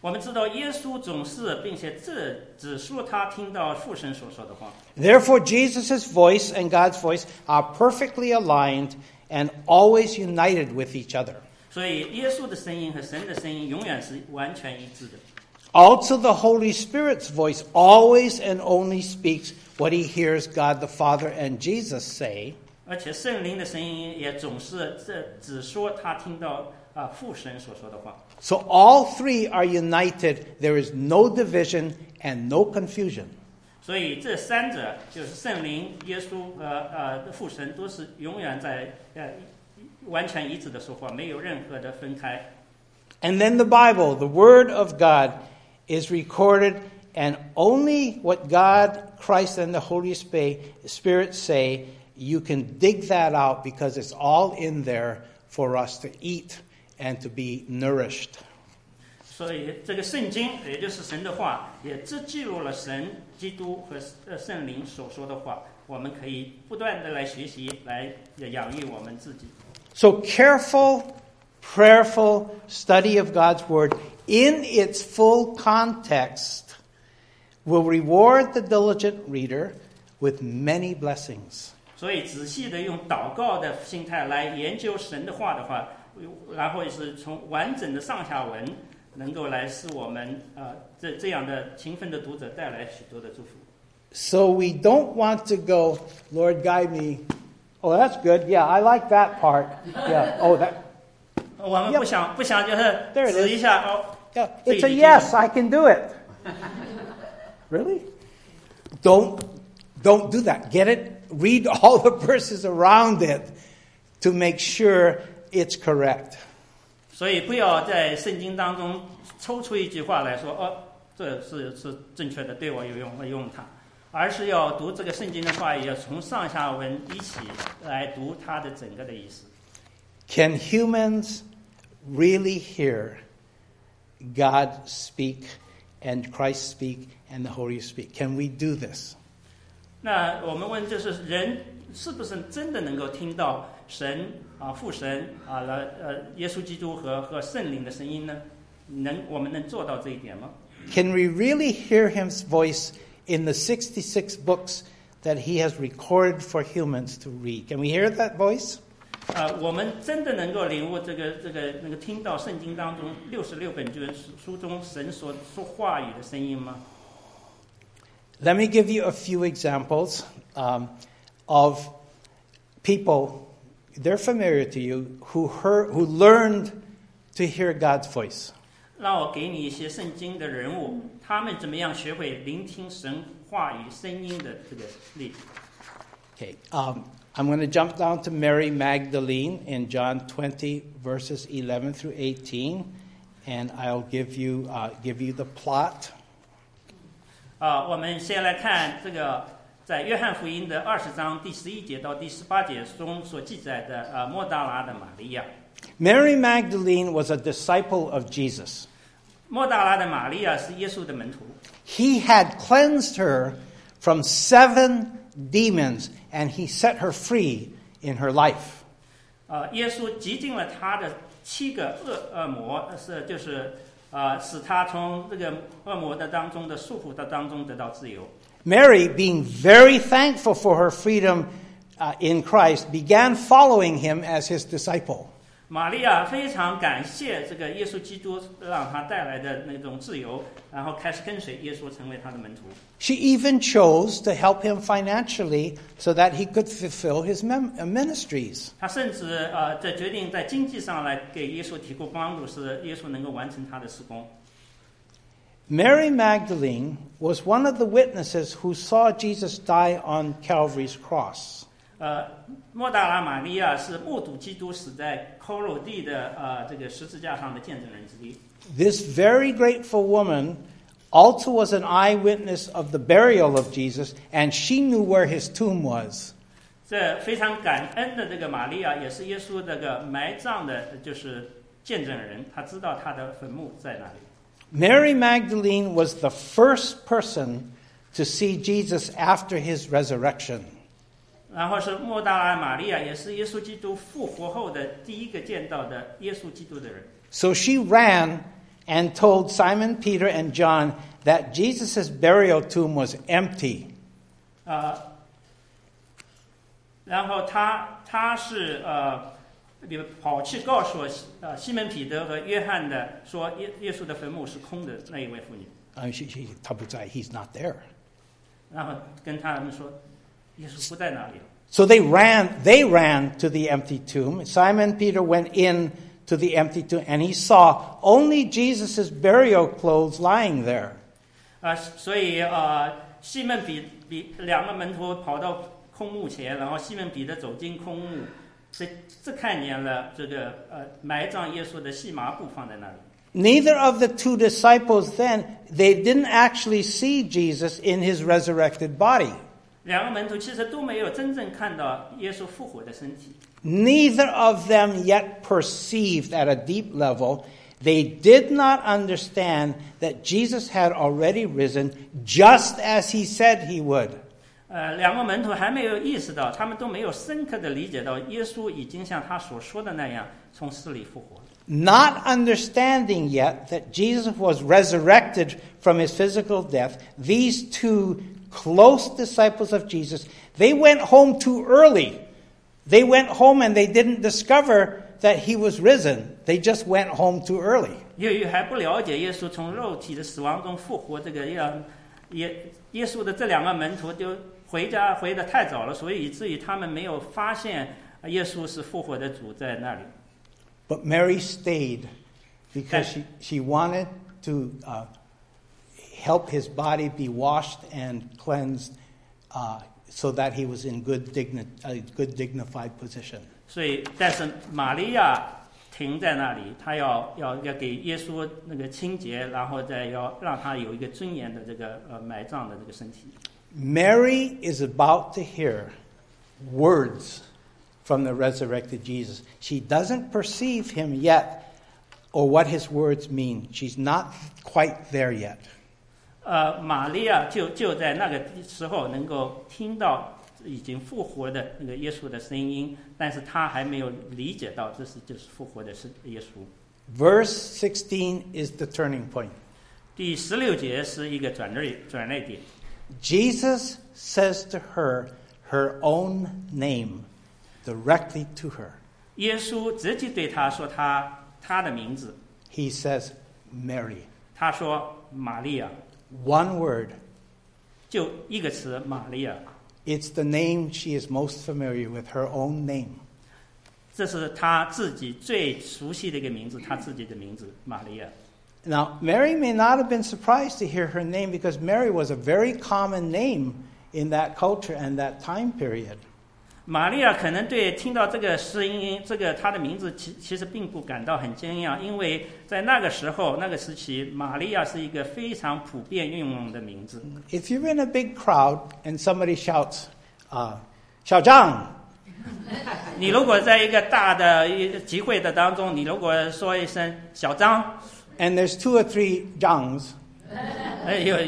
我们知道耶稣总是，并且这只说他听到父神所说的话。 Therefore, Jesus' voice and God's voice are perfectly aligned and always united with each other. 所以耶稣的声音和神的声音永远是完全一致的。 Also, the Holy Spirit's voice always and only speaks what he hears God the Father and Jesus say. 而且圣灵的声音也总是只说他听到父神所说的话。 So all three are united. There is no division and no confusion. 所以这三者就是圣灵、耶稣和父神都是永远在完全一致的说话，没有任何的分开。 And then the Bible, the Word of God, is recorded, and only what God, Christ, and the Holy Spirit say, you can dig that out because it's all in there for us to eat and to be nourished. 所以这个圣经，也就是神的话，也只记录了神、基督和圣灵所说的话，我们可以不断的来学习，来养育我们自己。 So careful, prayerful study of God's Word in its full context will reward the diligent reader with many blessings. 所以仔细的用祷告的心态来研究神的话的话，然后是从完整的上下文，能够来使我们这样的勤奋的读者带来许多的祝福。 So we don't want to go, Lord, guide me. Oh, that's good. Yeah, I like that part. Yeah. Oh, that. 我们不想就是 There it is. 指一下哦。 Yeah, it's a yes. I can do it. Really? Don't do that. Get it. Read all the verses around it to make sure it's correct. 所以不要在圣经当中抽出一句话来说，这是正确的，对我有用，我用它，而是要读这个圣经的话，也要从上下文一起来读它的整个的意思。 Can humans really hear God speak and Christ speak and the Holy speak? Can we do this? 那我们问，就是人是不是真的能够听到神父神耶稣基督和圣灵的声音呢？我们能做到这一点吗？ Can we really hear His voice in the 66 books that He has recorded for humans to read? Can we hear that voice? 我们真的能够领悟那个听到圣经当中66本书中神所说话语的声音吗？ Let me give you a few examples of people, they're familiar to you, who learned to hear God's voice. 让我给你一些圣经的人物，他们怎么样学会聆听神话语声音的这个例子。 Okay, I'm going to jump down to Mary Magdalene in John 20, verses 11 through 18, and I'll give you the plot. 我们先来看这个在约翰福音的20章第11节到第18节中所记载的莫大拉的玛利亚。 Mary Magdalene was a disciple of Jesus. 莫大拉的玛利亚是耶稣的门徒。 He had cleansed her from 7 demons, and he set her free in her life. 耶稣洁净了他的7个恶魔，使他从这个恶魔的当中的束缚的当中得到自由。 Mary, being very thankful for her freedom in Christ, began following him as his disciple. 玛利亚非常感谢这个耶稣基督让他带来的那种自由，然后开始跟随耶稣，成为他的门徒。 She even chose to help him financially so that he could fulfill his ministries. 他甚至在决定在经济上来给耶稣提供帮助，使耶稣能够完成他的事工。 Mary Magdalene was one of the witnesses who saw Jesus die on Calvary's cross. 莫大拉玛利亚是目睹基督死在骷髅地的这个十字架上的见证人之一。 This very grateful woman also was an eyewitness of the burial of Jesus, and she knew where his tomb was. 这非常感恩的这个玛利亚，也是耶稣这个埋葬的，就是见证人，他知道他的坟墓在哪里。 Mary Magdalene was the first person to see Jesus after his resurrection. 然后是莫大拉玛利亚，也是耶稣基督复活后的第一个见到的耶稣基督的人。 So she ran and told Simon, Peter, and John that Jesus' burial tomb was empty. 然后他是跑去告诉西门彼得和约翰的，说耶稣的坟墓是空的那一位妇女。 他不在 he's not there. 然后跟他们说，耶稣不在那里。 So they ran to the empty tomb. Simon Peter went in to the empty tomb, and he saw only Jesus' burial clothes lying there. 所以西门彼两个门徒跑到空墓前，然后西门彼得走进空墓，这看见了这个埋葬耶稣的细麻布放在那里。 Neither of the two disciples then, they didn't actually see Jesus in his resurrected body. 两个门徒其实都没有真正看到耶稣复活的身体。 Neither of them yet perceived at a deep level, they did not understand that Jesus had already risen just as he said he would. 两个门徒还没有意识到，他们都没有深刻的理解到，耶稣已经像他所说的那样从死里复活。 Not understanding yet that Jesus was resurrected from his physical death, these two close disciples of Jesus, they went home too early. They went home and they didn't discover that he was risen. They just went home too early. 由于还不了解耶稣从肉体的死亡中复活这个样，耶稣的这两个门徒就回家回得太早了，所以以至于他们没有发现耶稣是复活的主在那里。 But Mary stayed because she wanted to help his body be washed and cleansed so that he was in good dignified position. 所以，但是玛利亚停在那里，她要给耶稣那个清洁，然后再要让他有一个尊严的这个埋葬的这个身体。 Mary is about to hear words from the resurrected Jesus. She doesn't perceive him yet or what his words mean. She's not quite there yet. 玛利亚就在那个时候能够听到已经复活的那个耶稣的声音，但是她还没有理解到这就是复活的是耶稣。 Verse 16 is the turning point. 第16节是一个转捩点。 Jesus says to her her own name directly to her. 耶稣直接对她说她的名字。 He says Mary. 他说玛利亚。 One word. 就一个词，玛利亚。 It's the name she is most familiar with, her own name. 这是她自己最熟悉的一个名字，她自己的名字，玛利亚。 Now, Mary may not have been surprised to hear her name because Mary was a very common name in that culture and that time period. 玛利亚可能对听到这个声音，这个她的名字其实并不感到很惊讶，因为在那个时候那个时期，玛利亚是一个非常普遍运用的名字。 If you're in a big crowd and somebody shouts, 小张， 你如果在一个大的集会的当中，你如果说一声小张 and there's 2 or 3 Zhangs, 有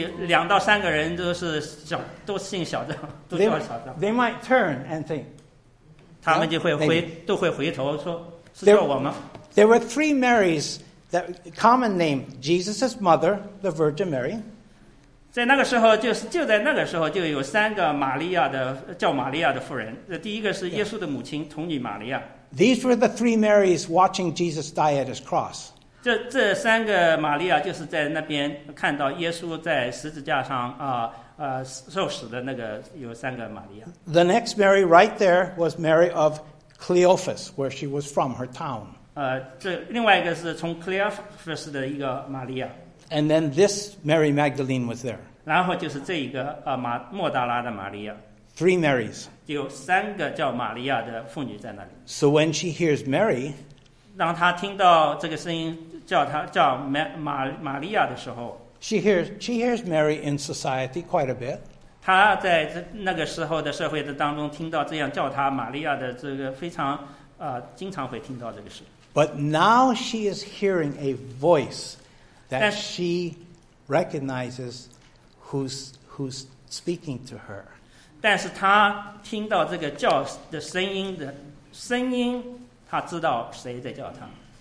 2到3个人都姓小张，都叫小张。 they might turn and think. 他们就会都会回头说，是叫我吗？ There were 3 Marys, that common name, Jesus' mother, the Virgin Mary. 在那个时候，就在那个时候，就有3个玛利亚的叫玛利亚的妇人。第一个是耶稣的母亲童女玛利亚。 These were the 3 Marys watching Jesus die at his cross. 这3个玛利亚就是在那边看到耶稣在十字架上受死的那个有3个玛利亚。 The next Mary right there was Mary of Cleophas, where she was from, her town. 这另外一个是从 Cleophas 的一个玛利亚。 And then this Mary Magdalene was there. 然后就是这一个莫大拉的玛利亚。 3 Marys. 有3个叫玛利亚的妇女在那里。 So when she hears Mary, 当她听到这个声音叫玛利亚的时候， she hears Mary in society quite a bit. 她在那个时候的社会的当中听到这样叫她玛利亚的这个非常经常会听到这个事。 But now she is hearing a voice that she recognizes who's speaking to her. 但是她听到这个叫的声音，她知道谁在叫她。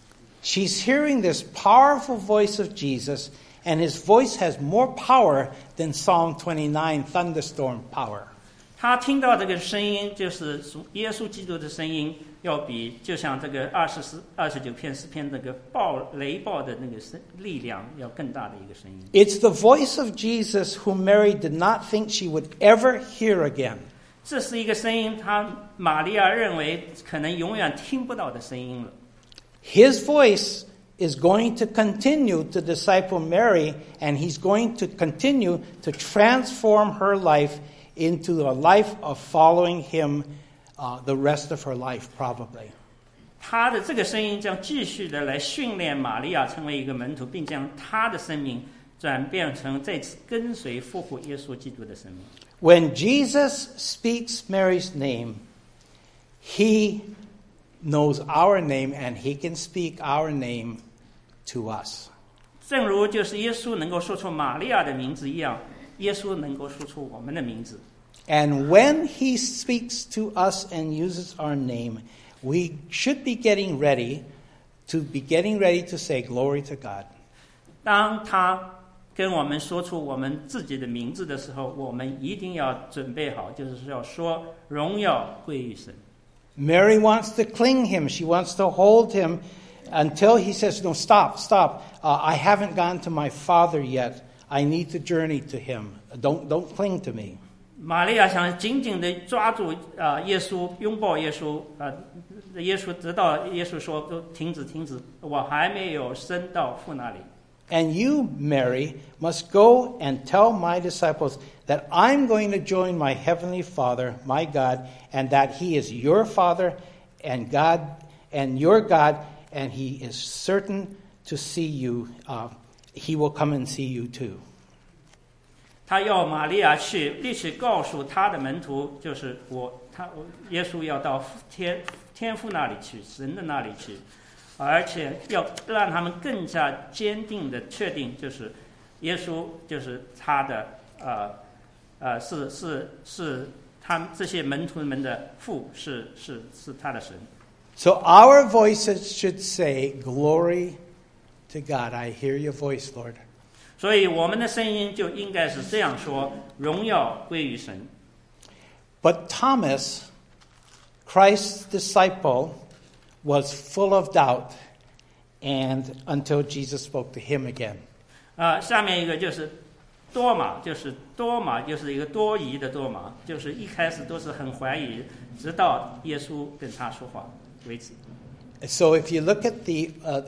She's hearing this powerful voice of Jesus, and his voice has more power than Psalm 29 thunderstorm power. 他听到这个声音，就是耶稣基督的声音，要比就像这个29篇诗篇那个雷暴的那个力量要更大的一个声音。 It's the voice of Jesus whom Mary did not think she would ever hear again. 这是一个声音，玛利亚认为可能永远听不到的声音了。 His voice is going to continue to disciple Mary, and he's going to continue to transform her life into a life of following him the rest of her life, probably. 他的这个声音将继续的来训练玛利亚成为一个门徒，并将他的生命转变成再次跟随复活耶稣基督的生命。 When Jesus speaks Mary's name, he knows our name, and he can speak our name to us. 正如就是耶稣能够说出玛利亚的名字一样，耶稣能够说出我们的名字。 And when he speaks to us and uses our name, we should be getting ready to say glory to God. 当他跟我们说出我们自己的名字的时候，我们一定要准备好，就是要说荣耀归于神。 Mary wants to cling him. She wants to hold him until he says, no, stop. I haven't gone to my Father yet. I need to journey to him. Don't cling to me. 玛利亚想紧紧地抓住耶稣，拥抱耶稣耶稣直到耶稣说停止，我还没有升到父那里。 And you, Mary, must go and tell my disciples that I'm going to join my heavenly Father, my God, and that he is your Father and God and your God, and he is certain to see you. He will come and see you too. 他要玛利亚立即告诉他的门徒，就是耶稣要到天父那里去，神的那里去。而且要让他们更加坚定的确定，就是耶稣就是他的是他们这些门徒们的父，是他的神。 So our voices should say, "Glory to God." I hear your voice, Lord. 所以我们的声音就应该是这样说：荣耀归于神。 But Thomas, Christ's disciple, was full of doubt, and until Jesus spoke to him again. 下面一个就是多马，就是一个多疑的多马，就是一开始都是很怀疑，直到耶稣跟他说话为止。 So if you look at the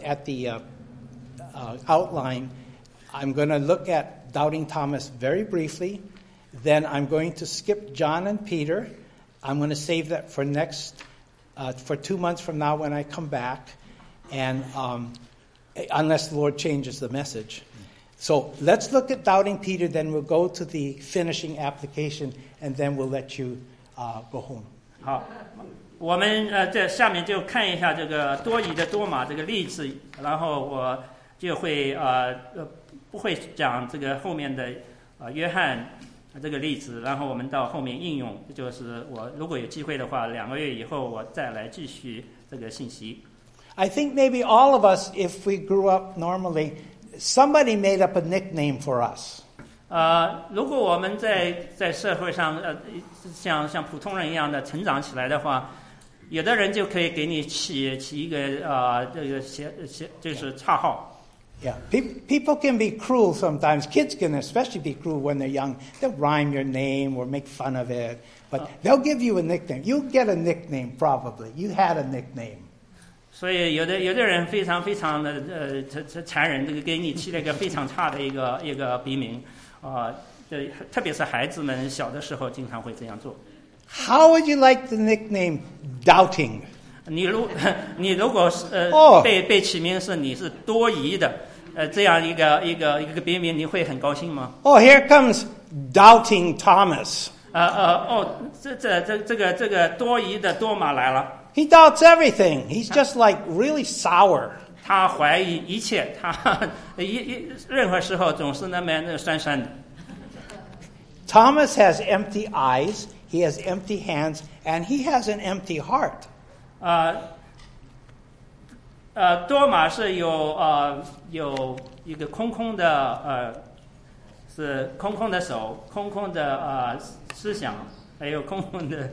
outline, I'm going to look at doubting Thomas very briefly. Then I'm going to skip John and Peter. I'm going to save that for for 2 months from now when I come back, and unless the Lord changes the message. So let's look at doubting Peter, then we'll go to the finishing application, and then we'll let you go home. 好，我们在下面就看一下这个多疑的多马这个例子，然后我就会不会讲这个后面的约翰这个例子，然后我们到后面应用，就是我如果有机会的话，2个月以后我再来继续这个信息。 I think maybe all of us, if we grew up normally, somebody made up a nickname for us. 如果我们在社会上像普通人一样的成长起来的话，有的人就可以给你起一个这个就是绰号。 Yeah, people can be cruel sometimes. Kids can especially be cruel when they're young. They'll rhyme your name or make fun of it. But they'll give you a nickname. You'll get a nickname probably. You had a nickname. 所以有的人非常的残忍，这个给你起了一个非常差的一个笔名特别是孩子们小的时候经常会这样做。 How would you like the nickname Doubting? 你如果被起名是你是多疑的这样一个别名，你会很高兴吗？ Oh, here comes Doubting Thomas. 这个多疑的多马来了。 He doubts everything. He's just like really sour. 他怀疑一切，他任何时候总是那么酸酸的。 Thomas has empty eyes, he has empty hands, and he has an empty heart. 多马是有一个空空的是空空的手，空空的思想，还有空空的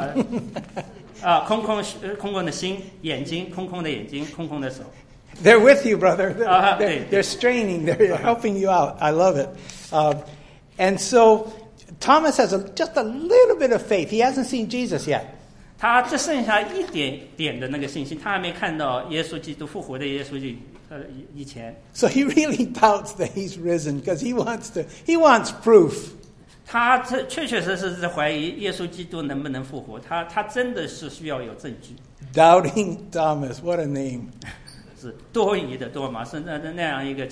空空的心，眼睛空空的眼睛，空空的手。 They're with you, brother. 对。 They're straining. They're helping you out. I love it. And so Thomas has just a little bit of faith. He hasn't seen Jesus yet. 他只剩下一点点的那个信心，他还没看到耶稣基督复活的耶稣以前。 So he really doubts that he's risen because he wants proof. 他确实是怀疑耶稣基督能不能复活，他真的是需要有证据。 Doubting Thomas, what a name. 是多疑的多马，是那样一个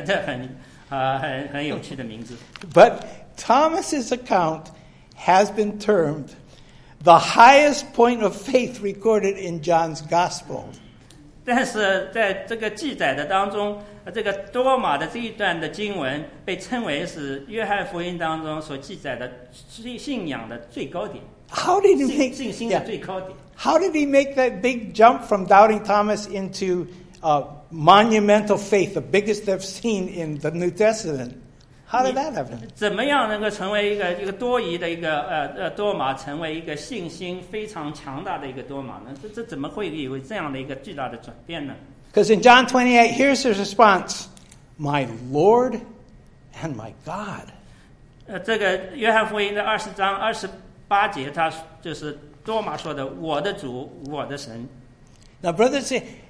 很有趣的名字。 But Thomas's account has been termed the highest point of faith recorded in John's Gospel. 但是在这个记载的当中，这个多马的这一段的经文被称为是约翰福音当中所记载的信仰的最高点。 How did he make 信心的最高点？ How did he make that big jump from doubting Thomas into monumental faith, the biggest they've seen in the New Testament? How did that happen? 怎么样能够成为一个多疑的一个多马，成为一个信心非常强大的一个多马呢？这怎么会有这样的一个巨大的转变呢？ Because in John 28, here's his response: "My Lord and my God." 这个约翰福音的20章28节，他就是多马说的：“我的主，我的神。” Now, brothers,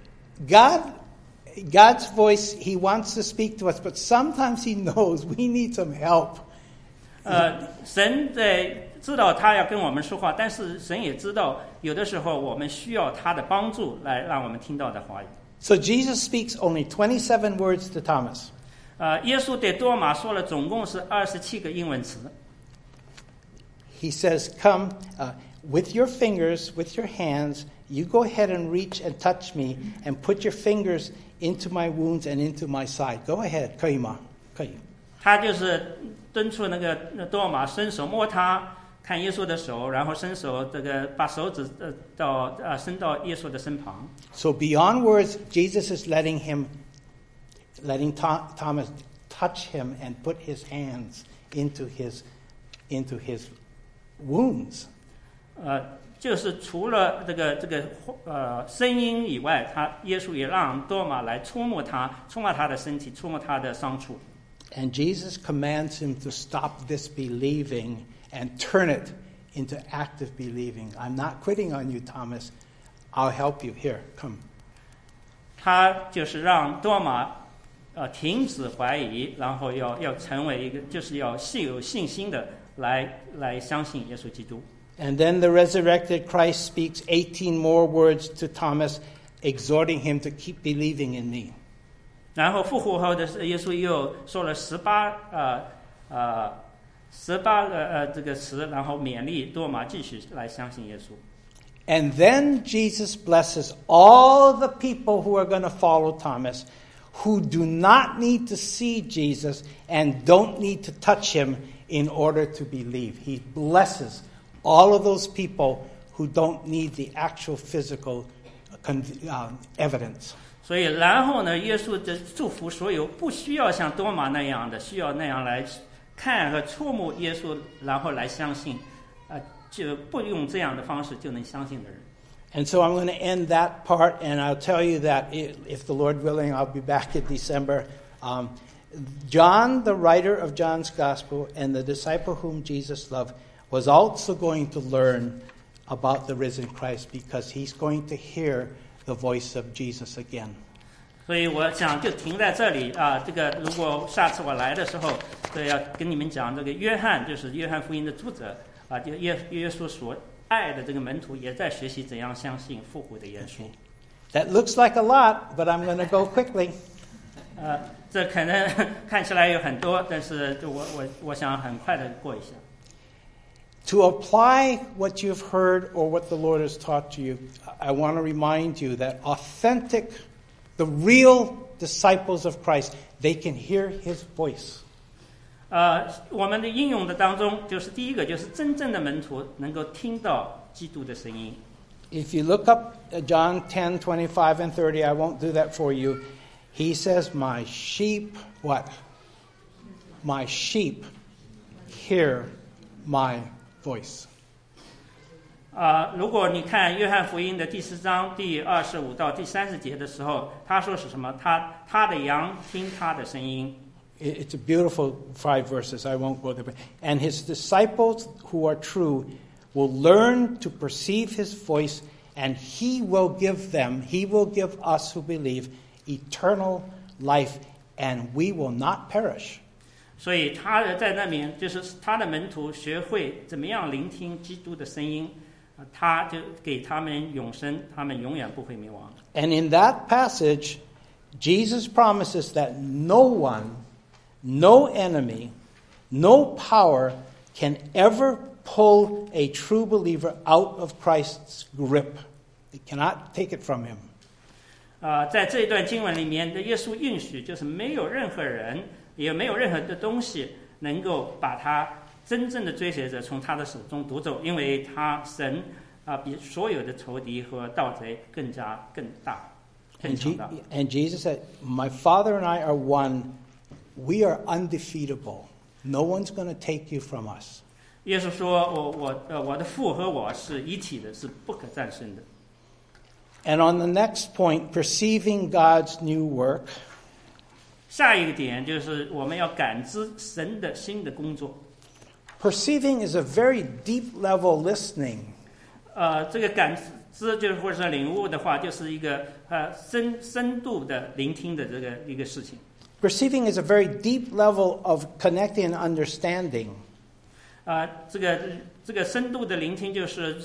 God's voice, He wants to speak to us, but sometimes He knows we need some help. 神知道他要跟我们说话，但是神也知道有的时候我们需要他的帮助来让我们听到的话语。 So Jesus speaks only 27 words to Thomas. 耶稣对多马说了总共是27个英文词。 He says, "Come, with your fingers, with your hands, you go ahead and reach and touch me, and put your fingers into my wounds and into my side. Go ahead, 可以吗？可以。 他就是敦促那个多马伸手摸他，看耶稣的手，然后伸手把手指伸到耶稣的身旁。 So beyond words, Jesus is letting Thomas touch him and put his hands into his wounds. 就是除了这个声音以外，耶稣也让多马来触摸他的身体，触摸他的伤处。 And Jesus commands him to stop this believing and turn it into active believing. I'm not quitting on you, Thomas. I'll help you. Here, come. 他就是让多马停止怀疑，然后要成为一个，就是要有信心的来相信耶稣基督。 And then the resurrected Christ speaks 18 more words to Thomas, exhorting him to keep believing in me. 然后复活后的耶稣又说了18个这个词，然后勉励多马继续来相信耶稣。 And then Jesus blesses all the people who are going to follow Thomas, who do not need to see Jesus and don't need to touch him in order to believe. He blesses all of those people who don't need the actual physical evidence. 所以，然后呢，耶稣就祝福所有不需要像多马那样的，需要那样来看和触摸耶稣，然后来相信，就不用这样的方式就能相信的人。 And so I'm going to end that part, and I'll tell you that if the Lord willing, I'll be back in December. John, the writer of John's Gospel, and the disciple whom Jesus loved, was also going to learn about the risen Christ because he's going to hear the voice of Jesus again. 所以我想就停在这里啊。这个如果下次我来的时候，要跟你们讲这个约翰，就是约翰福音的作者啊，就耶稣所爱的这个门徒也在学习怎样相信复活的耶稣。 That looks like a lot, but I'm going to go quickly. 这可能看起来有很多，但是我想很快的过一下。 To apply what you've heard or what the Lord has taught to you, I want to remind you that authentic, the real disciples of Christ, they can hear His voice. 我们的应用的当中，就是第一个就是真正的门徒能够听到基督的声音。 If you look up John 10, 25 and 30, I won't do that for you. He says, my sheep, what? My sheep hear my voice. 如果你看约翰福音的第4章第25到第30节的时候，他说是什么？他的羊听他的声音。 It's a beautiful 5 verses. I won't go there. And his disciples who are true will learn to perceive his voice, and he will give us who believe eternal life, and we will not perish. 所以他在那边就是他的门徒学会怎么样聆听基督的声音，他就给他们永生，他们永远不会灭亡。 And in that passage, Jesus promises that no one, no enemy, no power can ever pull a true believer out of Christ's grip. They cannot take it from him. 在这一段经文里面的耶稣应许，就是没有任何人，也没有任何的东西能够把他真正的追随者从他的手中夺走，因为神比所有的仇敌和盗贼更大、更强大。 And Jesus said, "My Father and I are one. We are undefeatable. No one's going to take you from us." 耶稣说：“我的父和我是一体的，是不可战胜的。” And on the next point, perceiving God's new work. 下一个点就是我们要感知神的新的工作。 Perceiving is a very deep level listening. 这个感知就是或者是领悟的话，就是一个深度的聆听的这个一个事情。 Perceiving is a very deep level of connecting and understanding. 这个深度的聆听就是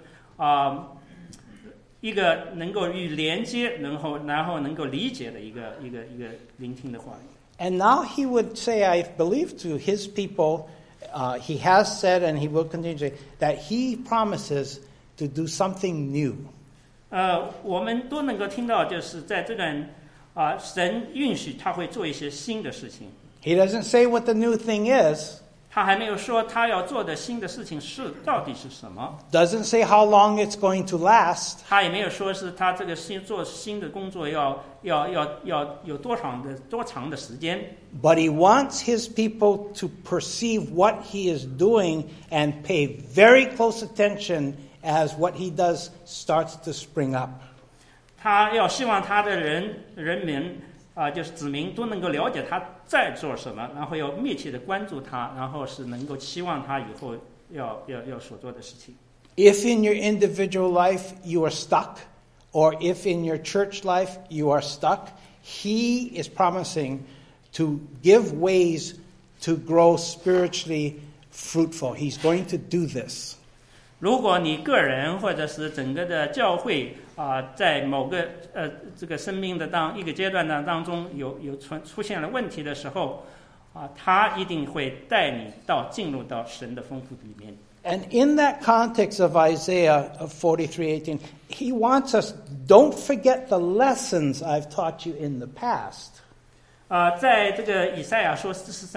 一个能够与连接，然后能够理解的一个聆听的话语。 And now he would say, I believe to his people, he has said and he will continue to say, that he promises to do something new. 我们都能够听到，就是在这段神允许他会做一些新的事情。 He doesn't say what the new thing is. 他还没有说他要做的新的事情到底是什么。 Doesn't say how long it's going to last. 他也没有说是他这个做新的工作要有多长的时间。 But he wants his people to perceive what he is doing and pay very close attention as what he does starts to spring up. 他要希望他的人民就是子民都能够了解他在做什么，然后要密切的关注他，然后是能够期望他以后要所做的事情。 If in your individual life you are stuck, or if in your church life you are stuck, he is promising to give ways to grow spiritually fruitful. He's going to do this. 如果你个人或者是整个的教会在某个这个生命的一个阶段当中有出现了问题的时候他一定会带你进入到神的丰富里面。 And in that context of Isaiah of 43:18, he wants us, don't forget the lessons I've taught you in the past. 在这个以赛亚说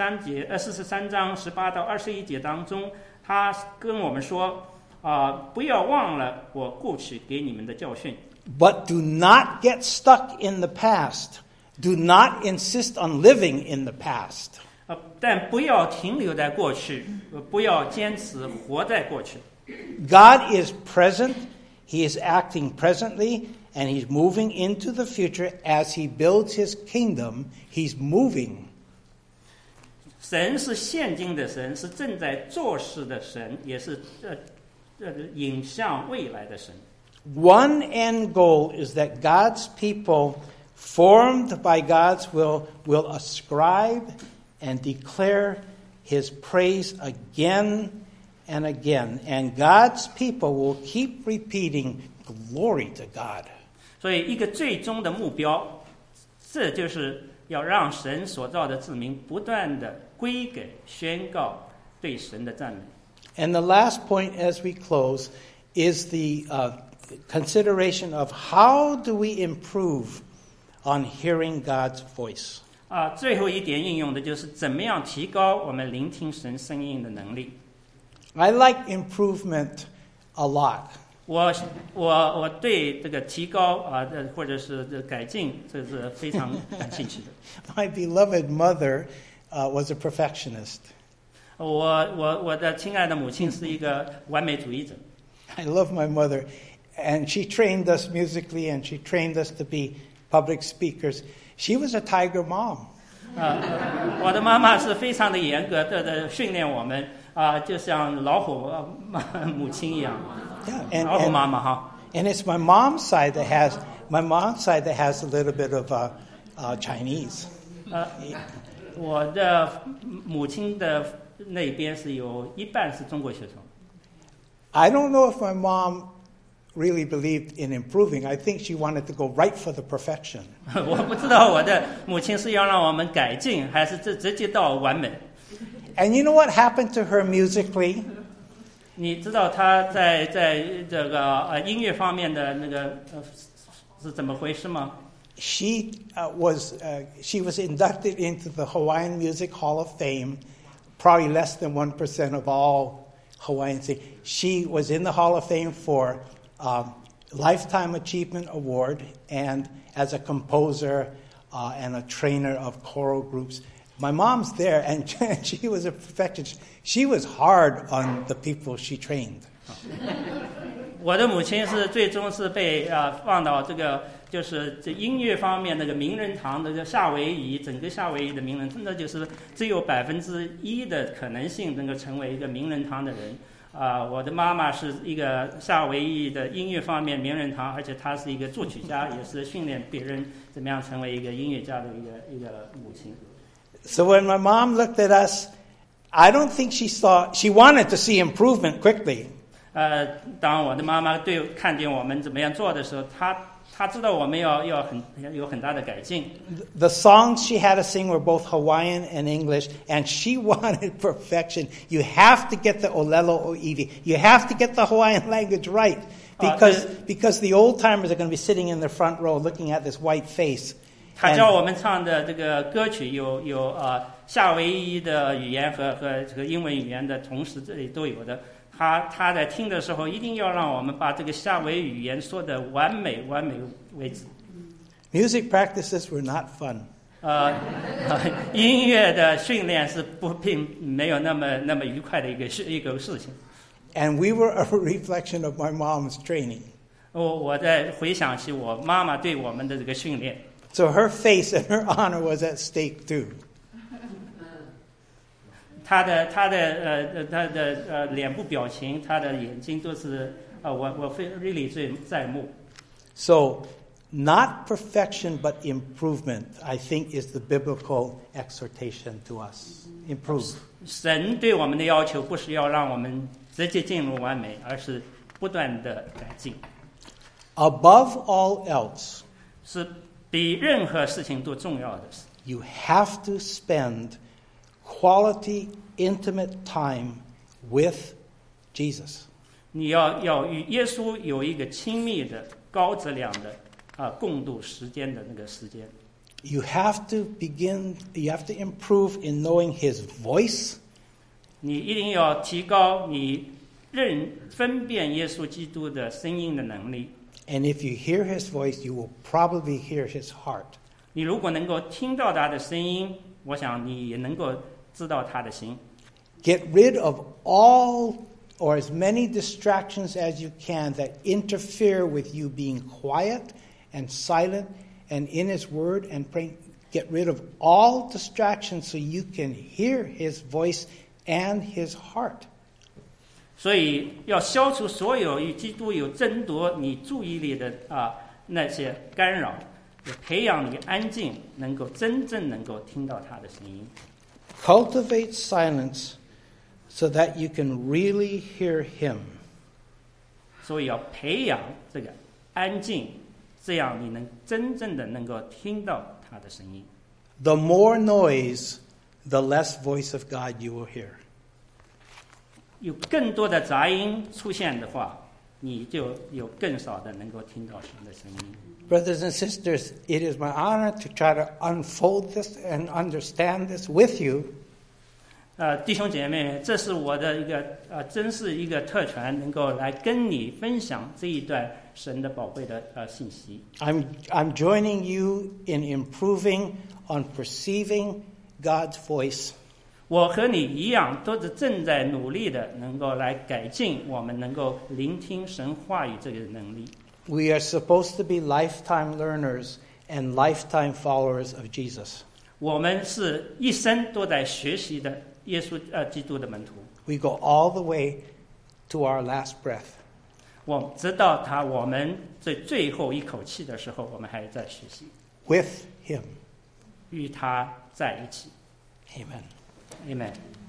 43章18到21节当中，他跟我们说不要忘了我过去给你们的教训。 But do not get stuck in the past. Do not insist on living in the past. 但不要停留在过去，不要坚持活在过去。 God is present. He is acting presently, and he's moving into the future as he builds his kingdom. He's moving. 神是现今的神，是正在做事的神，也是引向未来的神。 One end goal is that God's people, formed by God's will ascribe and declare his praise again and again. And God's people will keep repeating, glory to God. 所以一个最终的目标，这就是要让神所造的子民不断的归给宣告对神的赞美。 And the last point as we close is the consideration of how do we improve on hearing God's voice. 最后一点应用的就是怎么样提高我们聆听神声音的能力。 I like improvement a lot. 我对这个提高或者是改进，这是非常感兴趣的。 My beloved mother was a perfectionist. 我的亲爱的母亲是一个完美主义者。 I love my mother, and she trained us musically, and she trained us to be public speakers. She was a tiger mom. 我的妈妈是非常的严格的训练我们就像老虎母亲一样。 Yeah, 老虎妈妈哈。 And it's my mom's side that has a little bit of Chinese. 我的母亲的那边是有一半是中国血统。 I don't know if my mom really believed in improving. I think she wanted to go right for the perfection. 我不知道我的母亲是要让我们改进，还是直接到完美。 And you know what happened to her musically? 你知道她在这个音乐方面的那个是怎么回事吗？ She was inducted into the Hawaiian Music Hall of Fame, probably less than 1% of all Hawaiian singers. She was in the Hall of Fame for Lifetime Achievement Award and as a composer and a trainer of choral groups. My mom's there, and she was a perfectionist. She was hard on the people she trained. 我的母亲是最终是被放到这个就是这音乐方面那个名人堂的夏威夷，整个夏威夷的名人，那就是只有1%的可能性能够成为一个名人堂的人。我的妈妈是一个夏威夷的音乐方面名人堂，而且她是一个作曲家，也是训练别人怎么样成为一个音乐家的一个母亲。 So when my mom looked at us, I don't think she wanted to see improvement quickly. 当我的妈妈看见我们怎么样做的时候，她知道我们要有很大的改进。 The songs she had to sing were both Hawaiian and English, and she wanted perfection. You have to get the Olelo Oiwi. You have to get the Hawaiian language right, because the old timers are going to be sitting in the front row looking at this white face. 她教我们唱的这个歌曲有夏威夷的语言和这个英文语言的同时这里都有的。他在听的时候一定要让我们把这个夏威夷语言说的完美为止。 Music practices were not fun. 音乐的训练是并没有那么愉快的一个事情。 And we were a reflection of my mom's training. 我在回想起我妈妈对我们的这个训练。 So her face and her honor was at stake too. 他的脸部表情，他的眼睛都是我非历最在目。 So, not perfection but improvement, I think, is the biblical exhortation to us. Improve. 神对我们的要求不是要让我们直接进入完美，而是不断的改进。 Above all else, 是比任何事情都重要的事。 You have to spend quality, intimate time with Jesus. 你要与耶稣有一个亲密的、高质量的共度时间的那个时间。 You have to improve in knowing His voice. 你一定要提高你分辨耶稣基督的声音的能力。 And if you hear His voice, you will probably hear His heart. 你如果能够听到他的声音，我想你也能够知道他的心。 Get rid of all or as many distractions as you can that interfere with you being quiet and silent and in His Word and praying. Get rid of all distractions so you can hear His voice and His heart. 所以要消除所有与基督有争夺你注意力的那些干扰，培养你安静，能够真正能够听到他的声音。 Cultivate silence so that you can really hear Him. 所以要培养这个安静，这样你能真正的能够听到他的声音。 The more noise, the less voice of God you will hear. 有更多的杂音出现的话，你就有更少的能够听到神的声音。 Brothers and sisters, it is my honor to try to unfold this and understand this with you. 弟兄姐妹，这是我的一个真是一个特权，能够来跟你分享这一段神的宝贵的信息。 I'm joining you in improving on perceiving God's voice. 我和你一样，都是正在努力的，能够来改进我们能够聆听神话语这个能力。 We are supposed to be lifetime learners and lifetime followers of Jesus. 我们是一生都在学习的耶稣基督的门徒。 We go all the way to our last breath. 我直到我们在最后一口气的时候，我们还在学习。 With Him. 与他在一起。 Amen. Amen.